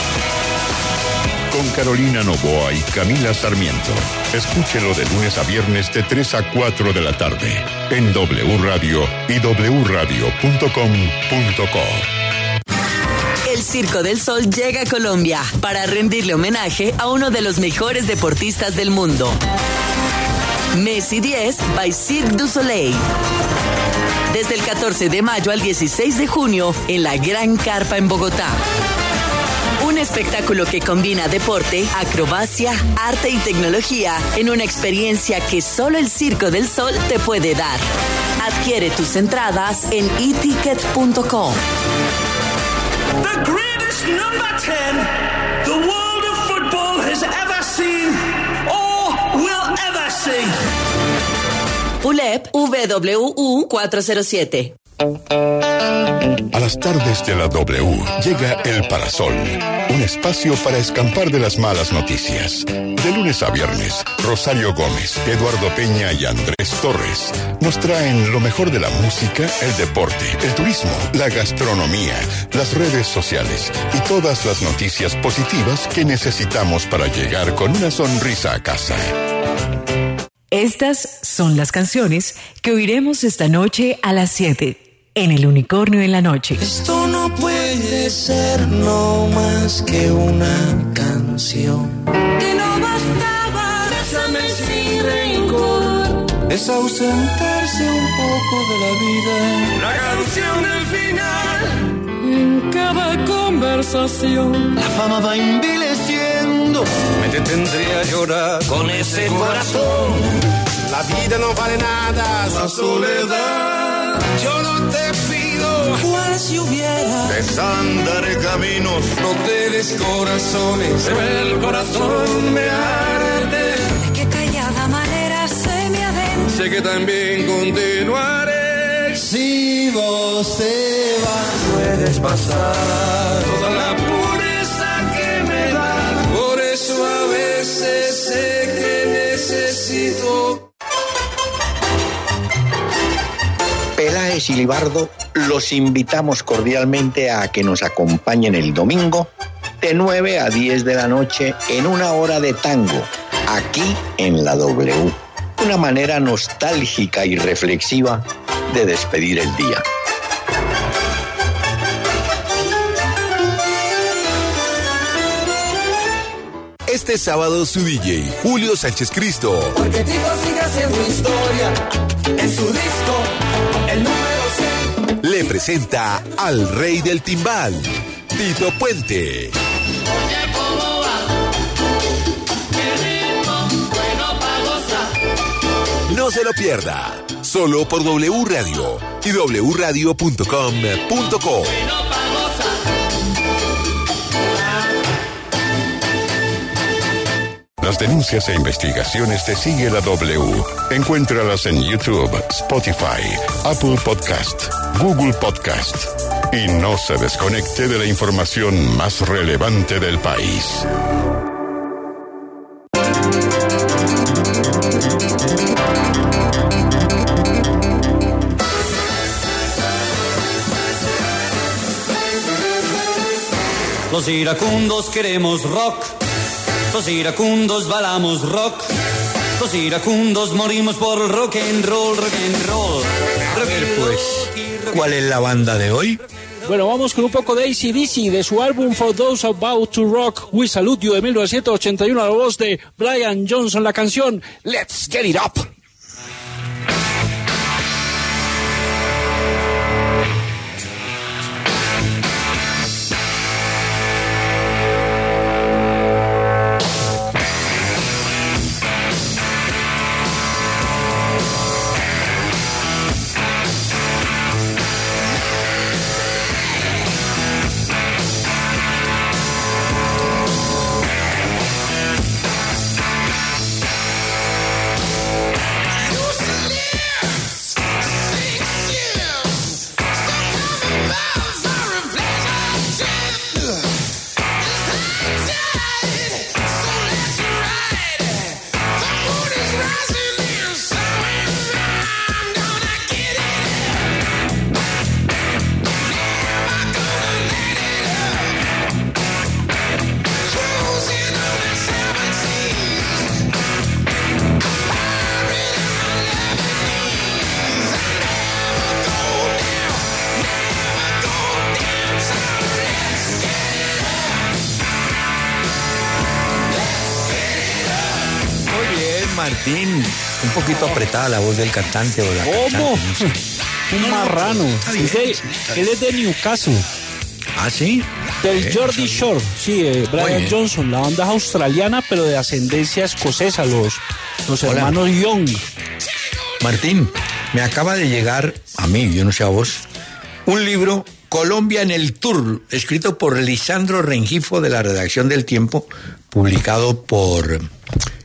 Con Carolina Novoa y Camila Sarmiento. Escúchelo de lunes a viernes de tres a cuatro de la tarde en W Radio y w radio punto com punto co. El Circo del Sol llega a Colombia para rendirle homenaje a uno de los mejores deportistas del mundo. Messi diez by Cirque du Soleil. Desde el catorce de mayo al dieciséis de junio en la Gran Carpa en Bogotá. Un espectáculo que combina deporte, acrobacia, arte y tecnología en una experiencia que solo el Circo del Sol te puede dar. Adquiere tus entradas en e ticket punto com. The greatest number ten the world of football has ever seen or will ever see. U L E P W U cuatrocientos siete. A las tardes de la W llega El Parasol, un espacio para escapar de las malas noticias. De lunes a viernes, Rosario Gómez, Eduardo Peña y Andrés Torres nos traen lo mejor de la música, el deporte, el turismo, la gastronomía, las redes sociales y todas las noticias positivas que necesitamos para llegar con una sonrisa a casa. Estas son las canciones que oiremos esta noche a las siete. En El Unicornio en la Noche. Esto no puede ser no más que una canción. Que no bastaba, bésame sin rencor. Es ausentarse un poco de la vida. La canción del final. En cada conversación. La fama va envileciendo. Me detendré a llorar con ese corazón. La vida no vale nada, la soledad. Yo no te pido cual si hubiera desandaré caminos, no te des corazones, el corazón me arde. De qué callada manera se me adentra. Sé que también continuaré. Si vos te vas, puedes pasar toda la pureza que me da. Por eso a veces sé que necesito. Peláez y Libardo los invitamos cordialmente a que nos acompañen el domingo de nueve a diez de la noche en una hora de tango, aquí en la W. Una manera nostálgica y reflexiva de despedir el día. Este sábado su D J, Julio Sánchez Cristo. Porque Tito sigue haciendo historia en su disco, el número cien. Le presenta al rey del timbal, Tito Puente. Oye, ¿cómo va? Qué ritmo, bueno pa' gozar. No se lo pierda, solo por W Radio y w radio punto com punto co. Bueno pa' gozar. Las denuncias e investigaciones de Sigue la W. Encuéntralas en YouTube, Spotify, Apple Podcast, Google Podcast. Y no se desconecte de la información más relevante del país. Los iracundos queremos rock. Los iracundos balamos rock. Los iracundos morimos por rock and roll, rock and roll. A ver, pues, ¿cuál es la banda de hoy? Bueno, vamos con un poco de A C D C, de su álbum For Those About to Rock, We Salute You, de mil novecientos ochenta y uno, a la voz de Brian Johnson, la canción Let's Get It Up. Martín, un poquito apretada la voz del cantante o la ¿Cómo? cantante, no sé. Un marrano. Es de- él es de Newcastle. ¿Ah, sí? Del Eh, Geordie Shore, sí, eh, Muy Brian bien. Johnson. La banda es australiana, pero de ascendencia escocesa, los, los Hola. hermanos Young. Martín, me acaba de llegar, a mí, yo no sé a vos, un libro, Colombia en el Tour, escrito por Lisandro Rengifo de la redacción del Tiempo, publicado por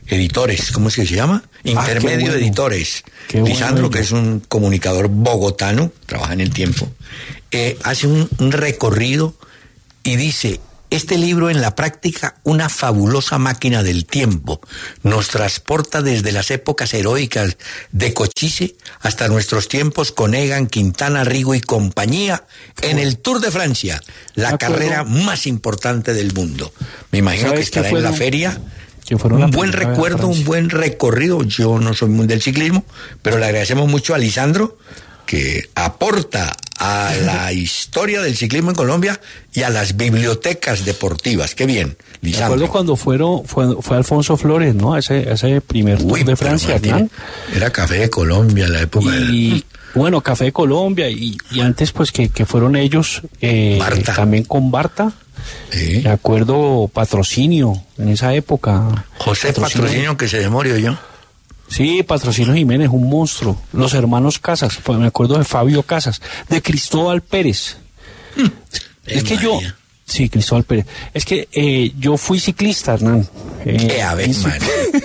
Editores, ¿cómo es que se llama? Intermedio ah, bueno. Editores. Qué Lisandro, bueno. que es un comunicador bogotano, trabaja en El Tiempo, eh, hace un, un recorrido y dice, este libro en la práctica, una fabulosa máquina del tiempo, nos transporta desde las épocas heroicas de Cochise hasta nuestros tiempos con Egan, Quintana, Rigo y compañía en el Tour de Francia, la carrera más importante del mundo. Me imagino que estará en la feria. Un buen recuerdo, un buen recorrido. Yo no soy muy del ciclismo, pero le agradecemos mucho a Lisandro, que aporta a la historia del ciclismo en Colombia y a las bibliotecas deportivas. Qué bien, Lisandro. Recuerdo cuando fueron, fue, fue Alfonso Flores, ¿no? Ese, ese primer Uy, Tour de Francia, Martín, era Café de Colombia, la época y, del... Bueno, Café de Colombia, y, y antes pues que, que fueron ellos, eh, también con Barta. Sí. De acuerdo, Patrocinio, en esa época. José Patrocinio, Patrocinio que se murió yo. Sí, Patrocinio Jiménez, un monstruo. Los hermanos Casas, pues me acuerdo de Fabio Casas, de Cristóbal Pérez. Mm. Es que yo... Sí, Cristóbal Pérez. Es que eh, yo fui ciclista, Hernán. Eh, ¿Qué? A ver, man.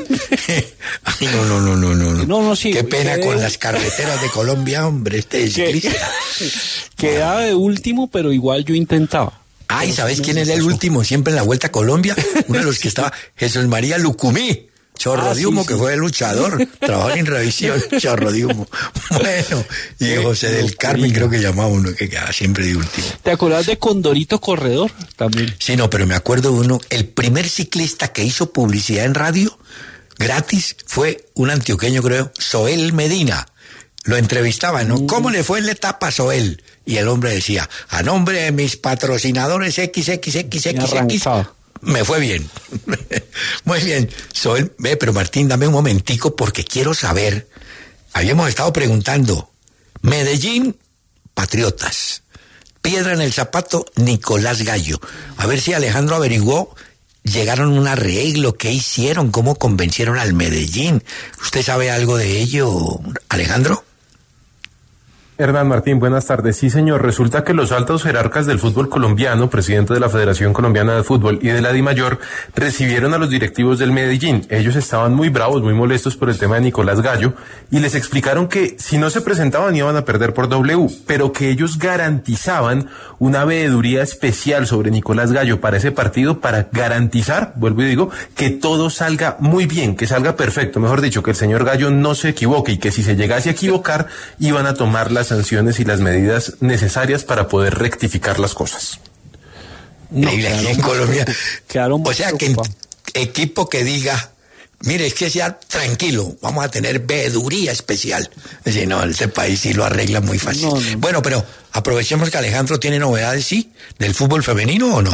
Ay, no, no, no, no, no. No, no, sí. Qué pena eh, con las carreteras de Colombia, hombre, este es ciclista. Quedaba de último, pero igual yo intentaba. Ay, ¿sabes quién era el último siempre en la Vuelta a Colombia? Uno de los que estaba, Jesús María Lucumí. Chorro ah, de humo, sí, que sí. fue el luchador, trabajó en Revisión, chorro de humo. Bueno, y José del Carmen creo que llamaba uno que quedaba siempre de último. ¿Te acuerdas de Condorito Corredor también? Sí, no, pero me acuerdo de uno, el primer ciclista que hizo publicidad en radio, gratis, fue un antioqueño creo, Soel Medina. Lo entrevistaba, ¿no? Mm. ¿Cómo le fue en la etapa a Soel? Y el hombre decía, a nombre de mis patrocinadores equis equis equis equis equis, me fue bien. Muy bien. Soy, ve, pero Martín, dame un momentico porque quiero saber. Habíamos estado preguntando. Medellín, Patriotas. Piedra en el zapato, Nicolás Gallo. A ver si Alejandro averiguó. Llegaron a un arreglo, ¿qué hicieron? ¿Cómo convencieron al Medellín? ¿Usted sabe algo de ello, Alejandro? Hernán Martín, buenas tardes. Sí, señor, resulta que los altos jerarcas del fútbol colombiano, presidente de la Federación Colombiana de Fútbol y de la DIMAYOR, recibieron a los directivos del Medellín. Ellos estaban muy bravos, muy molestos por el tema de Nicolás Gallo, y les explicaron que si no se presentaban iban a perder por W, pero que ellos garantizaban una veeduría especial sobre Nicolás Gallo para ese partido, para garantizar, vuelvo y digo, que todo salga muy bien, que salga perfecto, mejor dicho, que el señor Gallo no se equivoque, y que si se llegase a equivocar, iban a tomar las sanciones y las medidas necesarias para poder rectificar las cosas. No, aquí en Colombia, o sea, que equipo que diga, mire, es que sea tranquilo, vamos a tener veeduría especial. Es decir, no, este país sí lo arregla muy fácil. No, no. Bueno, pero aprovechemos que Alejandro tiene novedades, ¿sí? ¿Del fútbol femenino o no?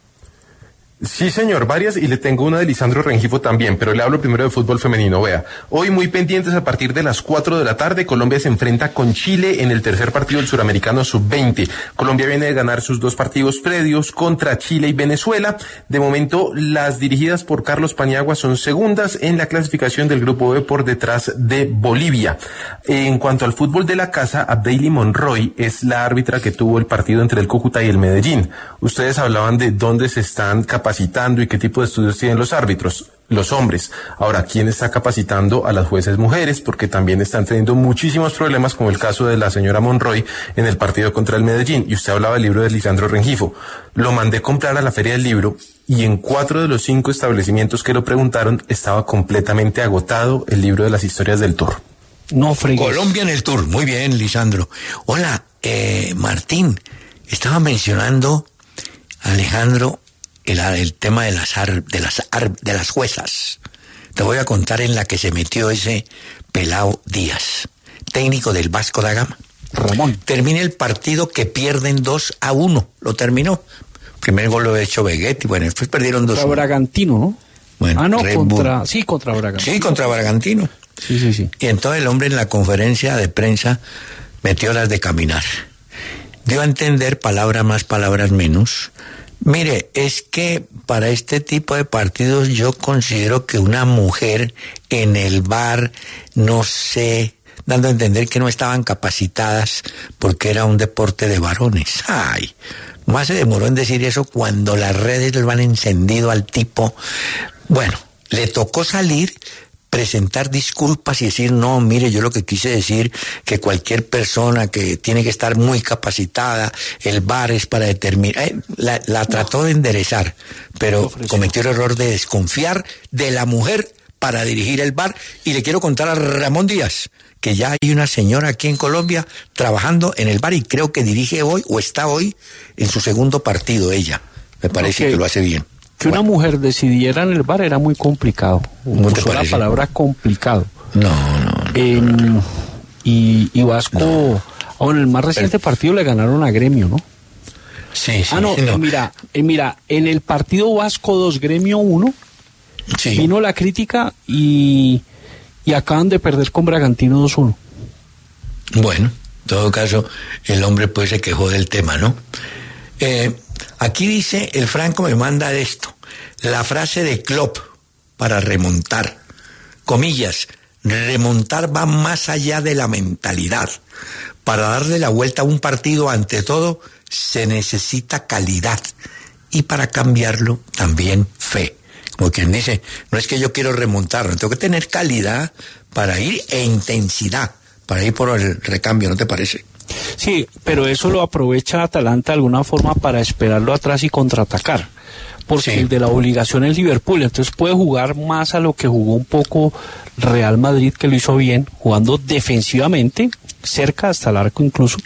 Sí, señor, varias, y le tengo una de Lisandro Rengifo también, pero le hablo primero de fútbol femenino. Vea, hoy muy pendientes a partir de las cuatro de la tarde, Colombia se enfrenta con Chile en el tercer partido del Suramericano sub veinte. Colombia viene de ganar sus dos partidos previos contra Chile y Venezuela. De momento, las dirigidas por Carlos Paniagua son segundas en la clasificación del Grupo B por detrás de Bolivia. En cuanto al fútbol de la casa, Abdeily Monroy es la árbitra que tuvo el partido entre el Cúcuta y el Medellín. Ustedes hablaban de dónde se están capacitando capacitando y qué tipo de estudios tienen los árbitros, los hombres. Ahora, ¿quién está capacitando a las jueces mujeres? Porque también están teniendo muchísimos problemas, como el caso de la señora Monroy en el partido contra el Medellín. Y usted hablaba del libro de Lisandro Rengifo. Lo mandé comprar a la Feria del Libro y en cuatro de los cinco establecimientos que lo preguntaron estaba completamente agotado el libro de las historias del Tour. No fregues. Colombia en el Tour. Muy bien, Lisandro. Hola, eh, Martín. Estaba mencionando, Alejandro, El, el tema de las, ar, de, las ar, de las juezas. Te voy a contar en la que se metió ese pelao Díaz, técnico del Vasco da Gama. Ramón. Termina el partido que pierden dos a uno. Lo terminó. Primer gol lo ha hecho Veguetti. Bueno, después perdieron dos a uno. Contra Bragantino, ¿no? Bueno, ah, no, contra, sí, contra Bragantino. Sí, contra Bragantino. Sí, sí, sí. Y entonces el hombre en la conferencia de prensa metió las de caminar. Dio a entender, palabras más, palabras menos. Mire, es que para este tipo de partidos yo considero que una mujer en el bar, no sé, dando a entender que no estaban capacitadas porque era un deporte de varones. Ay, más se demoró en decir eso cuando las redes lo han encendido al tipo. Bueno, le tocó salir, presentar disculpas y decir, no, mire, yo lo que quise decir, que cualquier persona que tiene que estar muy capacitada, el V A R es para determinar, eh, la, la trató de enderezar, pero cometió el error de desconfiar de la mujer para dirigir el V A R. Y le quiero contar a Ramón Díaz que ya hay una señora aquí en Colombia trabajando en el V A R y creo que dirige hoy o está hoy en su segundo partido ella. Me parece okay. que lo hace bien. Que bueno. Una mujer decidiera en el V A R era muy complicado. ¿No te parece? La palabra complicado. No, no. no, eh, no. Y, y Vasco, no. oh, en el más reciente Pero, partido le ganaron a Gremio, ¿no? Sí, sí. Ah, no, no. Eh, mira, eh, mira, en el partido Vasco dos, Gremio uno, sí. vino la crítica y, y acaban de perder con Bragantino dos uno. Bueno, en todo caso, el hombre pues se quejó del tema, ¿no? Eh... Aquí dice, el Franco me manda esto, la frase de Klopp para remontar, comillas, remontar va más allá de la mentalidad. Para darle la vuelta a un partido, ante todo, se necesita calidad. Y para cambiarlo, también fe. Como quien dice, no es que yo quiero remontar, tengo que tener calidad para ir e intensidad, para ir por el recambio, ¿no te parece? Sí, pero eso lo aprovecha Atalanta de alguna forma para esperarlo atrás y contraatacar, porque sí. el de la obligación es Liverpool, entonces puede jugar más a lo que jugó un poco Real Madrid, que lo hizo bien, jugando defensivamente, cerca hasta el arco incluso,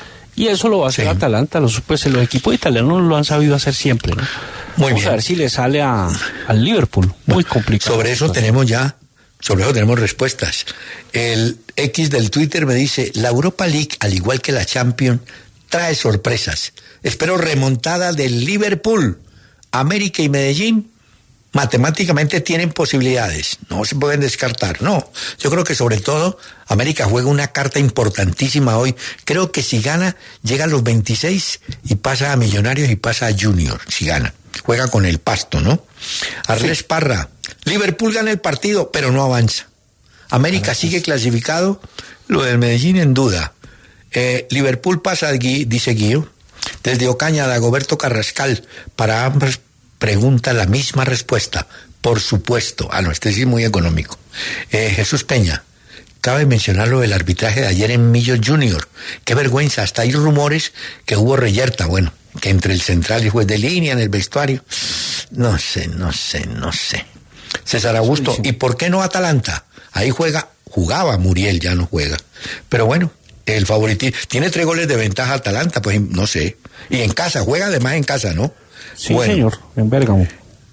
y eso lo va a hacer sí. Atalanta. Los, pues los equipos italianos lo han sabido hacer siempre, ¿no? Muy Vamos bien. a ver si le sale a, al Liverpool, muy bueno, complicado. Sobre eso tenemos ya... Sobre eso tenemos respuestas. El X del Twitter me dice, la Europa League, al igual que la Champions, trae sorpresas. Espero remontada del Liverpool. América y Medellín matemáticamente tienen posibilidades. No se pueden descartar, no. Yo creo que sobre todo América juega una carta importantísima hoy. Creo que si gana, llega a los veintiséis y pasa a Millonarios y pasa a Junior, si gana. Juega con el Pasto, ¿no? Arles sí. Parra. Liverpool gana el partido, pero no avanza. América sigue clasificado, lo del Medellín en duda. Eh, Liverpool pasa, dice Guío. Desde Ocaña, Dagoberto Carrascal, para ambas preguntas la misma respuesta. Por supuesto. Ah, no, este sí es muy económico. Eh, Jesús Peña, cabe mencionar lo del arbitraje de ayer en Millos Junior. Qué vergüenza, hasta hay rumores que hubo reyerta, bueno, que entre el central y el juez de línea en el vestuario. No sé, no sé, no sé. César Augusto, sí, sí. ¿Y por qué no Atalanta? Ahí juega, jugaba Muriel, ya no juega. Pero bueno, el favoritismo, tiene tres goles de ventaja Atalanta, pues no sé. Y en casa, juega además en casa, ¿no? Sí, bueno, señor, en Bérgamo.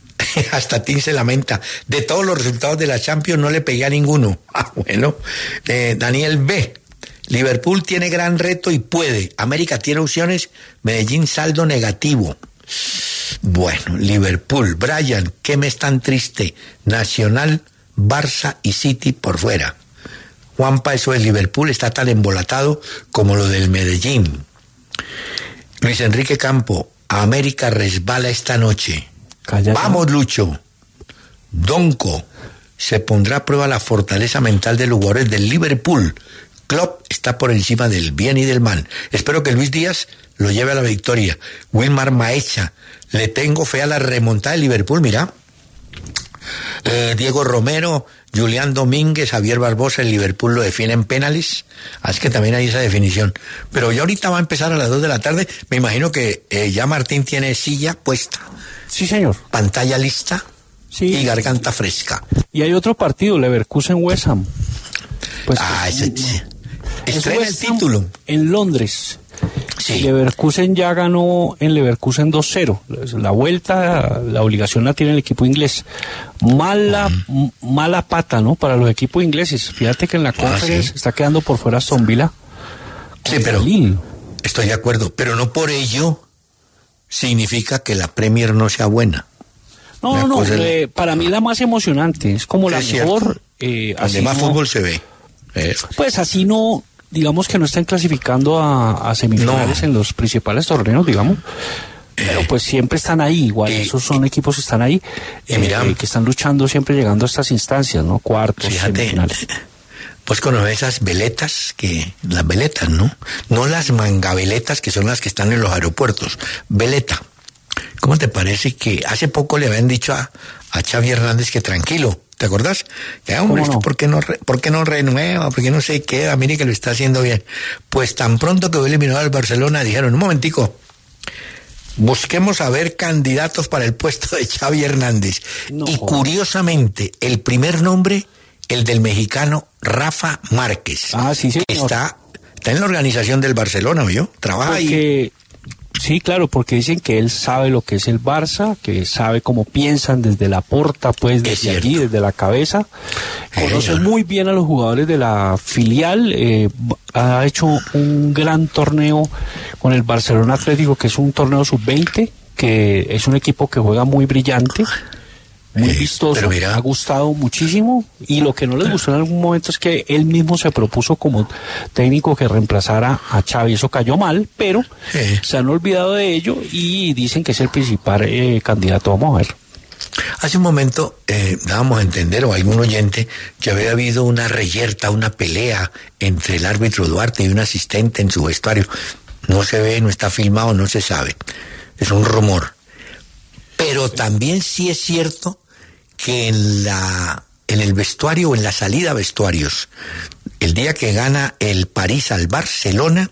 Hasta Tim se lamenta. De todos los resultados de la Champions no le pegué a ninguno. Ah, bueno. Eh, Daniel B. Liverpool tiene gran reto y puede. América tiene opciones. Medellín saldo negativo. Bueno, Liverpool, Brian, ¿qué mes tan triste? Nacional, Barça y City por fuera. Juanpa, eso de Liverpool está tan embolatado como lo del Medellín. Luis Enrique Campo, América resbala esta noche. Cállate. Vamos, Lucho. Donco, se pondrá a prueba la fortaleza mental de los jugadores del Liverpool. Klopp está por encima del bien y del mal. Espero que Luis Díaz lo lleve a la victoria. Wilmar Maecha, le tengo fe a la remontada de Liverpool, mira. Eh, Diego Romero, Julián Domínguez, Javier Barbosa, el Liverpool lo define en penales. Ah, es que también hay esa definición. Pero ya ahorita va a empezar a las dos de la tarde. Me imagino que eh, ya Martín tiene silla puesta. Sí, señor. Pantalla lista. Sí. Y garganta fresca. Y hay otro partido, Leverkusen-West Ham. Pues, ah, ese... Sí. Estrena el título. En Londres. Sí. Leverkusen ya ganó en Leverkusen dos cero. La vuelta, la obligación la tiene el equipo inglés. Mala, uh-huh. mala pata, ¿no? Para los equipos ingleses. Fíjate que en la Conference ah, sí. está quedando por fuera Aston Villa. Sí, pero estoy de acuerdo. Pero no por ello significa que la Premier no sea buena. No, no, no. Eh, para mí la más emocionante. Es como la es mejor. Eh, Donde más no, fútbol se ve. Eh. Pues así no, digamos que no están clasificando a, a semifinales no. en los principales torneos, digamos. Pero pues siempre están ahí, igual, eh, esos son equipos que están ahí, eh, mira, eh, que están luchando siempre llegando a estas instancias, ¿no? Cuartos, fíjate, semifinales. Pues conoces esas veletas, que las veletas, ¿no? No las mangaveletas que son las que están en los aeropuertos. Veleta. ¿Cómo te parece que hace poco le habían dicho a, a Xavi Hernández que tranquilo? ¿Te acordás? Que, hombre, ¿esto no? ¿por, qué no re, ¿por qué no renueva? ¿Por qué no se queda? Mire que lo está haciendo bien. Pues tan pronto que fue eliminado al Barcelona, dijeron, un momentico, busquemos a ver candidatos para el puesto de Xavi Hernández. No. Y curiosamente, el primer nombre, el del mexicano Rafa Márquez. Ah, sí, sí. Está, está en la organización del Barcelona, ¿oyó? Trabaja Porque... ahí. Sí, claro, porque dicen que él sabe lo que es el Barça, que sabe cómo piensan desde la porta, pues desde allí, desde la cabeza. Conoce eh, muy bien a los jugadores de la filial, eh, ha hecho un gran torneo con el Barcelona Atlético, que es un torneo sub veinte, que es un equipo que juega muy brillante, muy vistoso, mira, ha gustado muchísimo, y lo que no les gustó en algún momento es que él mismo se propuso como técnico que reemplazara a Xavi. Eso cayó mal, pero eh. se han olvidado de ello y dicen que es el principal eh, candidato. Vamos a ver. Hace un momento eh, dábamos a entender, o algún oyente, que había habido una reyerta, una pelea entre el árbitro Duarte y un asistente en su vestuario. No se ve, no está filmado, no se sabe. Es un rumor. Pero también sí es cierto que en la en el vestuario o en la salida a vestuarios, el día que gana el París al Barcelona,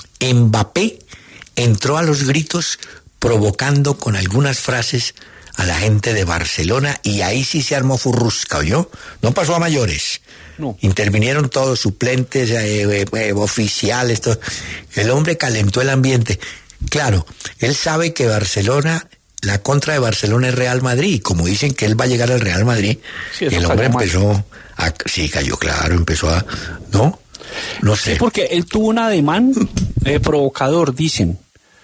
Mbappé entró a los gritos provocando con algunas frases a la gente de Barcelona, y ahí sí se armó furrusca, ¿oyó? No pasó a mayores. No. Intervinieron todos, suplentes, eh, eh, oficiales, todo. El hombre calentó el ambiente. Claro, él sabe que Barcelona... La contra de Barcelona es Real Madrid, y como dicen que él va a llegar al Real Madrid, sí, el hombre empezó a... Sí, cayó, claro, empezó a... ¿No? No sé. Sí, porque él tuvo un ademán eh, provocador, dicen,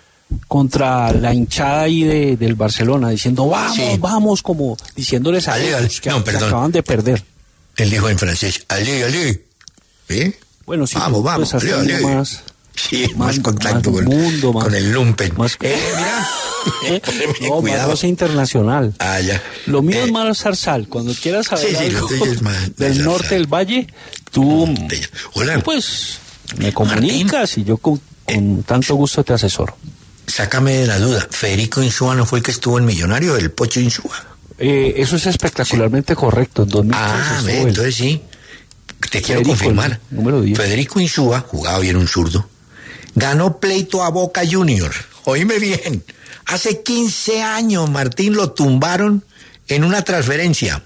contra la hinchada ahí de, del Barcelona, diciendo, vamos, sí. vamos, como diciéndoles a ellos que, no, que acaban de perder. Él dijo en francés, allí, allí. ¿Eh? Bueno, sí. Vamos, vamos, pues, allí, allí. Más... Sí, más, más contacto más con, mundo, más, con el lumpen. Más, eh, mira, eh, no, cuidado. Más internacional. Ah, ya. Lo mío eh, es más zarzal. Cuando quieras saber sí, sí, algo es más, del más norte del valle, tú, Hola. tú pues me comunicas Martín, y yo con, con eh, tanto gusto te asesoro. Sácame de la duda. ¿Federico Insúa no fue el que estuvo en Millonario, el Pocho Insúa? Eh, eso es espectacularmente sí. correcto. En dos mil quince ah, ve, entonces sí. Te quiero Federico, confirmar. Número diez. Federico Insúa, jugaba bien un zurdo, ganó pleito a Boca Junior. Oíme bien. Hace quince años, Martín, lo tumbaron en una transferencia.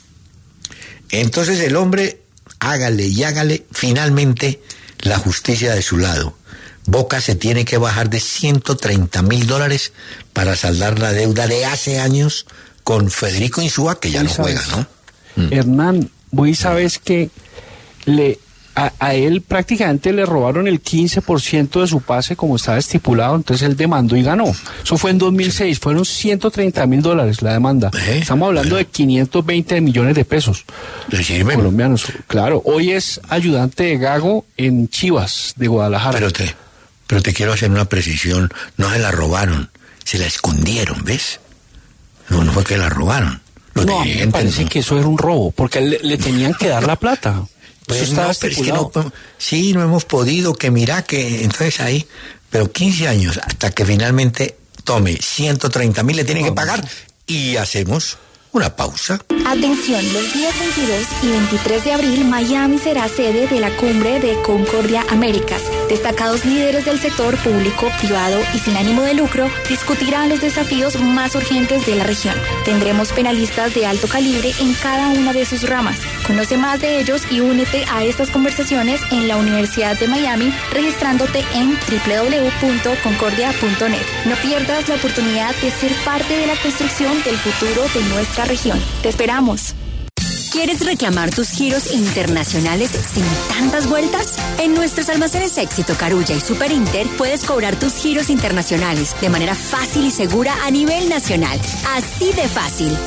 Entonces el hombre, hágale y hágale, finalmente la justicia de su lado. Boca se tiene que bajar de ciento treinta mil dólares para saldar la deuda de hace años con Federico Insúa, que ya no juega, ¿no? Mm. Hernán, vos sabes que le... A, a él prácticamente le robaron el quince por ciento de su pase como estaba estipulado, entonces él demandó y ganó. Eso fue en dos mil seis, fueron ciento treinta mil dólares la demanda. ¿Eh? Estamos hablando ¿Eh? de quinientos veinte millones de pesos colombianos. Claro, hoy es ayudante de Gago en Chivas de Guadalajara. Pero te, pero te quiero hacer una precisión, no se la robaron, se la escondieron, ¿ves? No, no fue que la robaron. Los no, me parece no. que eso era un robo, porque le, le tenían que dar la plata. Pues no, pero es que no, sí, no hemos podido, que mira que, entonces ahí, pero quince años, hasta que finalmente tome ciento treinta mil, le tienen que pagar, y hacemos una pausa. Atención, los días veintidós y veintitrés de abril, Miami será sede de la cumbre de Concordia Américas. Destacados líderes del sector público, privado y sin ánimo de lucro discutirán los desafíos más urgentes de la región. Tendremos penalistas de alto calibre en cada una de sus ramas. Conoce más de ellos y únete a estas conversaciones en la Universidad de Miami registrándote en doble u doble u doble u punto concordia punto net. No pierdas la oportunidad de ser parte de la construcción del futuro de nuestra región. Te esperamos. ¿Quieres reclamar tus giros internacionales sin tantas vueltas? En nuestros almacenes Éxito, Carulla y Super Inter puedes cobrar tus giros internacionales de manera fácil y segura a nivel nacional. Así de fácil.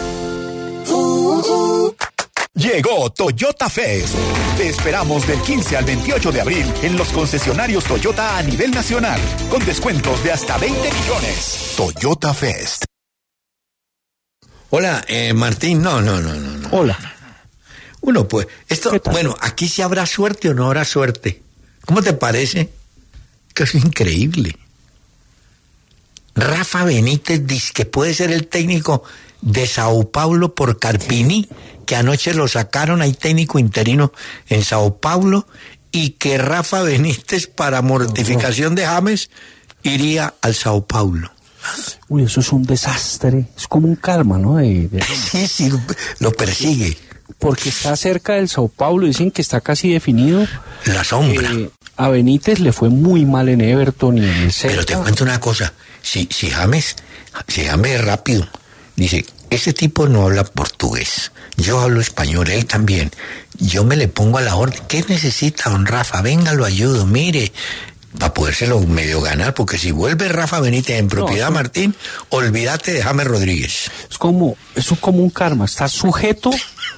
Llegó Toyota Fest. Te esperamos del quince al veintiocho de abril en los concesionarios Toyota a nivel nacional, con descuentos de hasta veinte millones. Toyota Fest. Hola, eh, Martín. No, no, no, no, no. Hola. Uno, pues, esto, bueno, aquí sí habrá suerte o no habrá suerte. ¿Cómo te parece? Que es increíble. Rafa Benítez dice que puede ser el técnico de Sao Paulo por Carpini, que anoche lo sacaron, hay técnico interino en Sao Paulo, y que Rafa Benítez, para mortificación de James, iría al Sao Paulo. Uy, eso es un desastre, es como un karma, ¿no? De, de... Sí, sí, lo persigue. Porque está cerca del Sao Paulo, dicen que está casi definido. La sombra. Eh, a Benítez le fue muy mal en Everton y en el Celta. Pero te cuento una cosa, si, si James, si James es rápido, dice, ese tipo no habla portugués, yo hablo español, él también, yo me le pongo a la orden, ¿qué necesita don Rafa? Venga, lo ayudo, mire, para podérselo medio ganar, porque si vuelve Rafa Benítez en propiedad, no, Martín, olvídate de James Rodríguez. Es como, es como un karma, está sujeto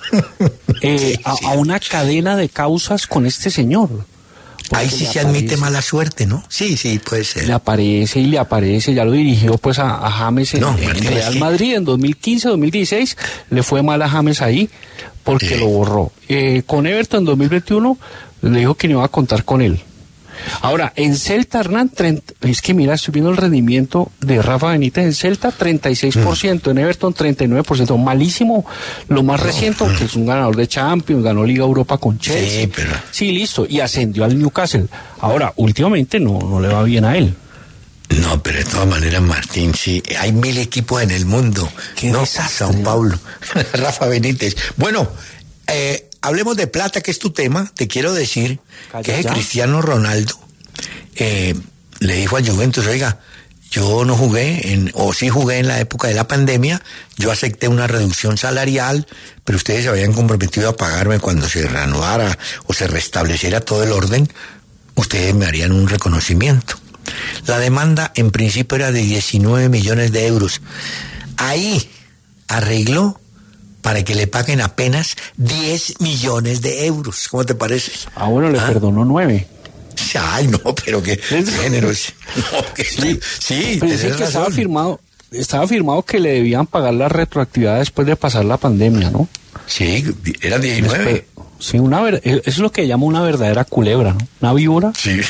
eh, a, a una cadena de causas con este señor. Ahí sí se admite mala suerte, ¿no? Sí, sí, puede ser. Le aparece y le aparece, ya lo dirigió pues a, a James en, no, en Martín, Real Madrid en dos mil quince, dos mil dieciséis, le fue mal a James ahí porque sí. lo borró. Eh, con Everton en dos mil veintiuno le dijo que no iba a contar con él. Ahora, en Celta, Hernán, treinta, es que mira, estoy viendo el rendimiento de Rafa Benítez en Celta, treinta y seis por ciento, mm. en Everton treinta y nueve por ciento, malísimo, lo más no, reciente, no. que es un ganador de Champions, ganó Liga Europa con Chelsea. Sí, pero... sí, listo, y ascendió al Newcastle. Ahora, últimamente no, no le va bien a él. No, pero de todas maneras, Martín, sí, hay mil equipos en el mundo. Qué no, desastre. Sao Paulo, Rafa Benítez. Bueno, eh... hablemos de plata, que es tu tema. Te quiero decir Calla que es Cristiano Ronaldo eh, le dijo al Juventus, oiga, yo no jugué, en, o sí jugué en la época de la pandemia, yo acepté una reducción salarial, pero ustedes se habían comprometido a pagarme cuando se reanudara o se restableciera todo el orden, ustedes me harían un reconocimiento. La demanda en principio era de diecinueve millones de euros. Ahí arregló para que le paguen apenas diez millones de euros. ¿Cómo te parece? Ah, bueno, le ¿Ah? perdonó nueve. Ay, no, pero qué géneros. No, que, sí, sí, pensé que estaba firmado, estaba firmado que le debían pagar la retroactividad después de pasar la pandemia, ¿no? Sí, era diecinueve. Sí, una ver, eso es lo que llama una verdadera culebra, ¿no? Una víbora. Sí.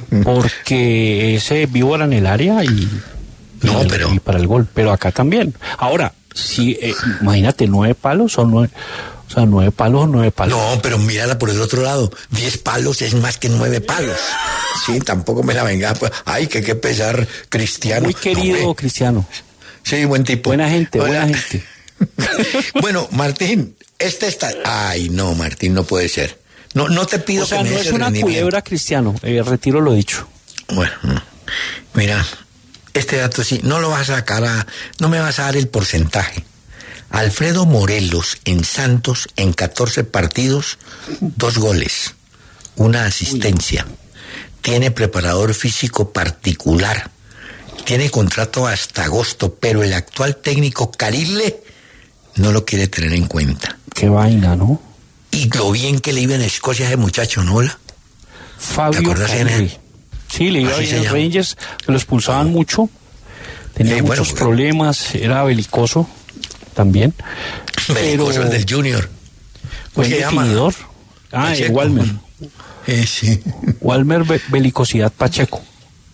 Porque ese víbora en el área y, no, y, pero... y para el gol, pero acá también. Ahora, sí, eh, imagínate, nueve palos son nueve, o sea, nueve palos o nueve palos. No, pero mírala por el otro lado, diez palos es más que nueve palos. Sí, tampoco me la venga, pues, ay, que qué pesar, Cristiano. Muy querido no, Cristiano. Sí, buen tipo. Buena gente, Hola. buena gente. Bueno, Martín, este está, ay, no, Martín, no puede ser. No, no te pido o sea, que me no des es el una rendimiento. culebra, Cristiano, eh, retiro lo dicho. Bueno, mira, este dato sí, no lo vas a sacar a, no me vas a dar el porcentaje. Alfredo Morelos en Santos, en catorce partidos, dos goles, una asistencia. Uy. Tiene preparador físico particular, tiene contrato hasta agosto, pero el actual técnico Carille no lo quiere tener en cuenta. Qué vaina, ¿no? Y lo bien que le iba en Escocia a ese muchacho, ¿no? Fabio Carille. Sí, le iba bien en Rangers, que lo expulsaban oh. mucho, tenía eh, muchos bueno, problemas, era belicoso también. Belicoso pero... el del Junior. Buen definidor. Ah, Pacheco. El Walmer. Eh, sí. Walmer Be- Belicosidad Pacheco.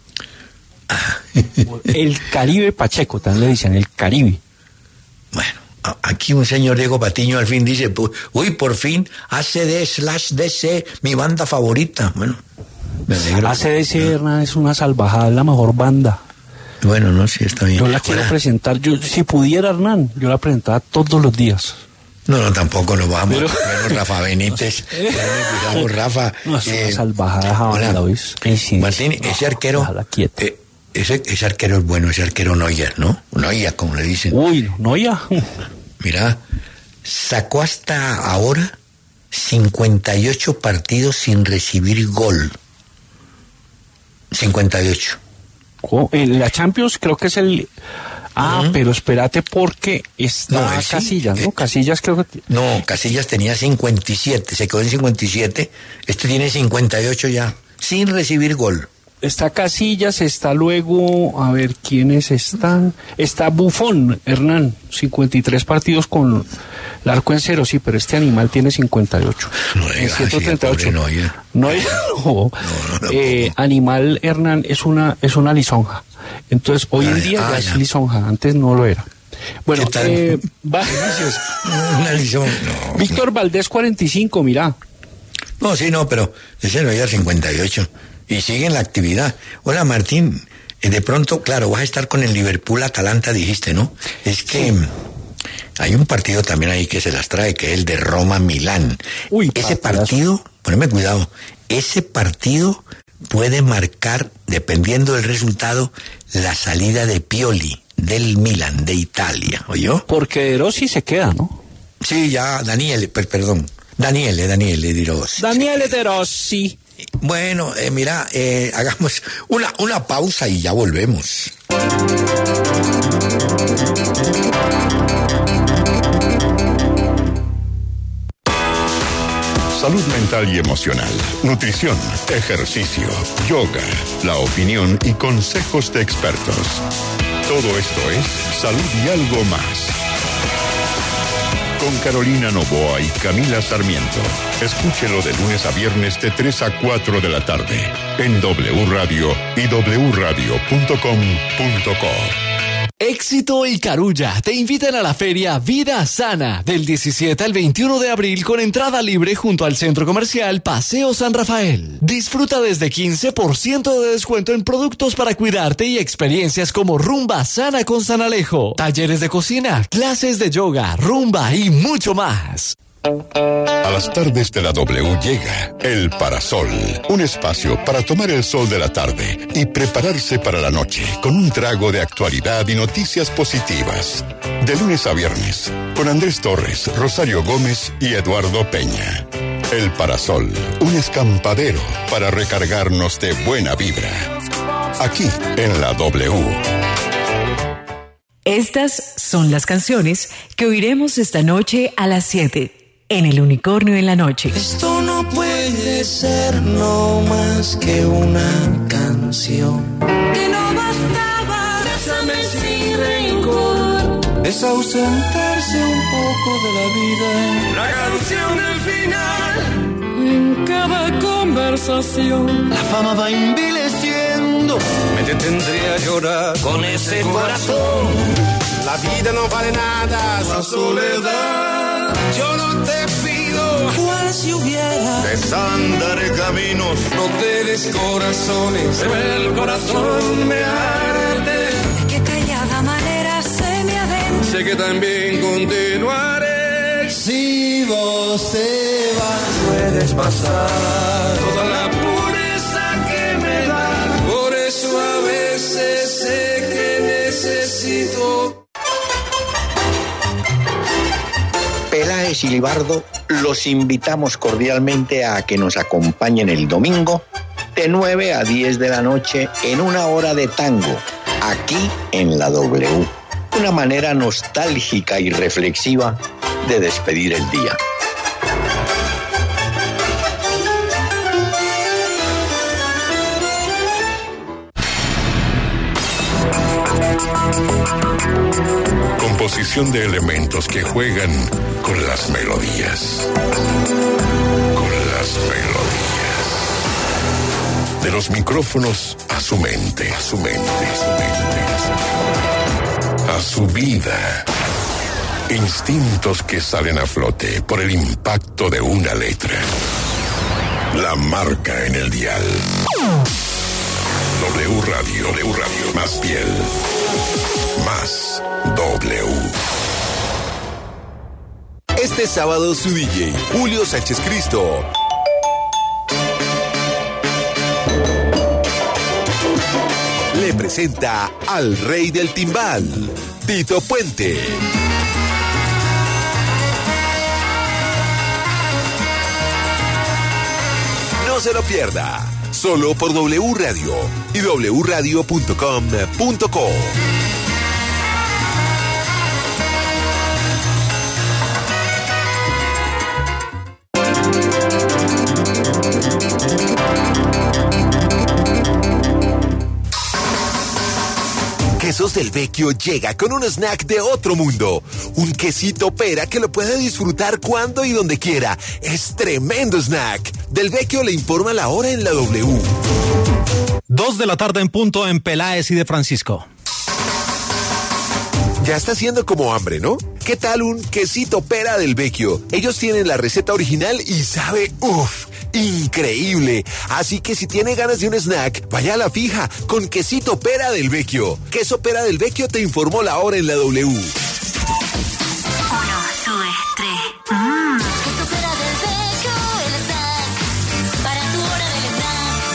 Ah. El Caribe Pacheco, también le dicen, el Caribe. Bueno, aquí un señor Diego Patiño al fin dice, uy, por fin, A C D slash D C, mi banda favorita. Bueno, me alegro. A C D C, Hernán, es una salvajada, es la mejor banda. Bueno, no, sí, está bien. Yo la quiero Hola. presentar, yo si pudiera, Hernán, yo la presentaba todos los días. No, no, tampoco nos vamos. Pero... Bueno, Rafa Benítez, cuidado, Rafa. No, es una eh, salvajada esa banda, ¿ves? Sí, Martín, no, ese arquero, eh, ese, ese arquero es bueno, ese arquero Neuer, ¿no? Neuer, como le dicen. Uy, Neuer. Mira, sacó hasta ahora cincuenta y ocho partidos sin recibir gol. cincuenta y ocho. En la Champions creo que es el... Ah, uh-huh. Pero espérate porque está no, Casillas, sí. ¿no? Casillas creo que... No, Casillas tenía cincuenta y siete, se quedó en cincuenta y siete, este tiene cincuenta y ocho ya, sin recibir gol. Está Casillas, está luego, a ver, ¿quiénes están? Está Buffon, Hernán, cincuenta y tres partidos con el arco en cero, sí, pero este animal tiene cincuenta y ocho. No, en ciento treinta y ocho. No, no, no, no, no, no eh, animal, Hernán, es una, es una lisonja. Entonces, hoy en día Ah, ya ya. es lisonja, antes no lo era. Bueno, ¿Qué tal? eh, va- Una lisonja. No. Víctor Valdés cuarenta y cinco, mira. No, sí, no, pero ese no ya cincuenta y ocho. Y sigue en la actividad. Hola, Martín. eh, De pronto, claro, vas a estar con el Liverpool-Atalanta, dijiste, ¿no? Es que mm, hay un partido también ahí que se las trae, que es el de Roma-Milán. Uy, ese partidazo. partido, poneme cuidado, ese partido puede marcar, dependiendo del resultado, la salida de Pioli, del Milan, de Italia, ¿oyó? Porque De Rossi se queda, ¿no? Sí, ya, Daniel, per- perdón. Daniele, Daniele di Rossi. Daniele De Rossi. Bueno, eh, mira, eh, hagamos una, una pausa y ya volvemos. Salud mental y emocional, nutrición, ejercicio, yoga, la opinión y consejos de expertos. Todo esto es Salud y algo más. Con Carolina Novoa y Camila Sarmiento. Escúchelo de lunes a viernes de tres a cuatro de la tarde en W Radio y w radio punto com punto co. Éxito y Carulla te invitan a la feria Vida Sana del diecisiete al veintiuno de abril con entrada libre junto al centro comercial Paseo San Rafael. Disfruta desde quince por ciento de descuento en productos para cuidarte y experiencias como rumba sana con San Alejo, talleres de cocina, clases de yoga, rumba y mucho más. A las tardes de la W llega El Parasol, un espacio para tomar el sol de la tarde y prepararse para la noche con un trago de actualidad y noticias positivas. De lunes a viernes, con Andrés Torres, Rosario Gómez y Eduardo Peña. El Parasol, un escampadero para recargarnos de buena vibra. Aquí en la W. Estas son las canciones que oiremos esta noche a las siete en El Unicornio en la Noche. Esto no puede ser no más que una canción. Que no bastaba, bésame sin rencor. Es ausentarse un poco de la vida. La canción del final. En cada conversación. La fama va envileciendo. Me detendré a llorar con ese corazón. La vida no vale nada, la soledad. Yo no te pido cuál si hubiera desandaré caminos. No te des corazones, el corazón me arde. De qué callada manera se me adentra. Sé que también continuaré. Si vos te vas, puedes pasar toda la pureza que me da. Por eso a veces sé que necesito. Peláez y Libardo los invitamos cordialmente a que nos acompañen el domingo de nueve a diez de la noche en una hora de tango, aquí en la W. Una manera nostálgica y reflexiva de despedir el día. Composición de elementos que juegan con las melodías. Con las melodías. De los micrófonos a su mente, a su mente, a su mente, a su, mente, a su vida. Instintos que salen a flote por el impacto de una letra. La marca en el dial. W Radio, W Radio, más piel, más W. Este sábado su D J, Julio Sánchez Cristo, le presenta al rey del timbal, Tito Puente. No se lo pierda, solo por W Radio y w radio punto com punto co. Quesos del Vecchio llega con un snack de otro mundo. Un quesito pera que lo puede disfrutar cuando y donde quiera. Es tremendo snack. Del Vecchio le informa la hora en la W. Dos de la tarde en punto en Peláez y de Francisco. Ya está haciendo como hambre, ¿no? ¿Qué tal un quesito pera del Vecchio? Ellos tienen la receta original y sabe, uff, increíble. Así que si tiene ganas de un snack, vaya a la fija con quesito pera del Vecchio. Queso pera del Vecchio te informó la hora en la W. Uno, dos, tres.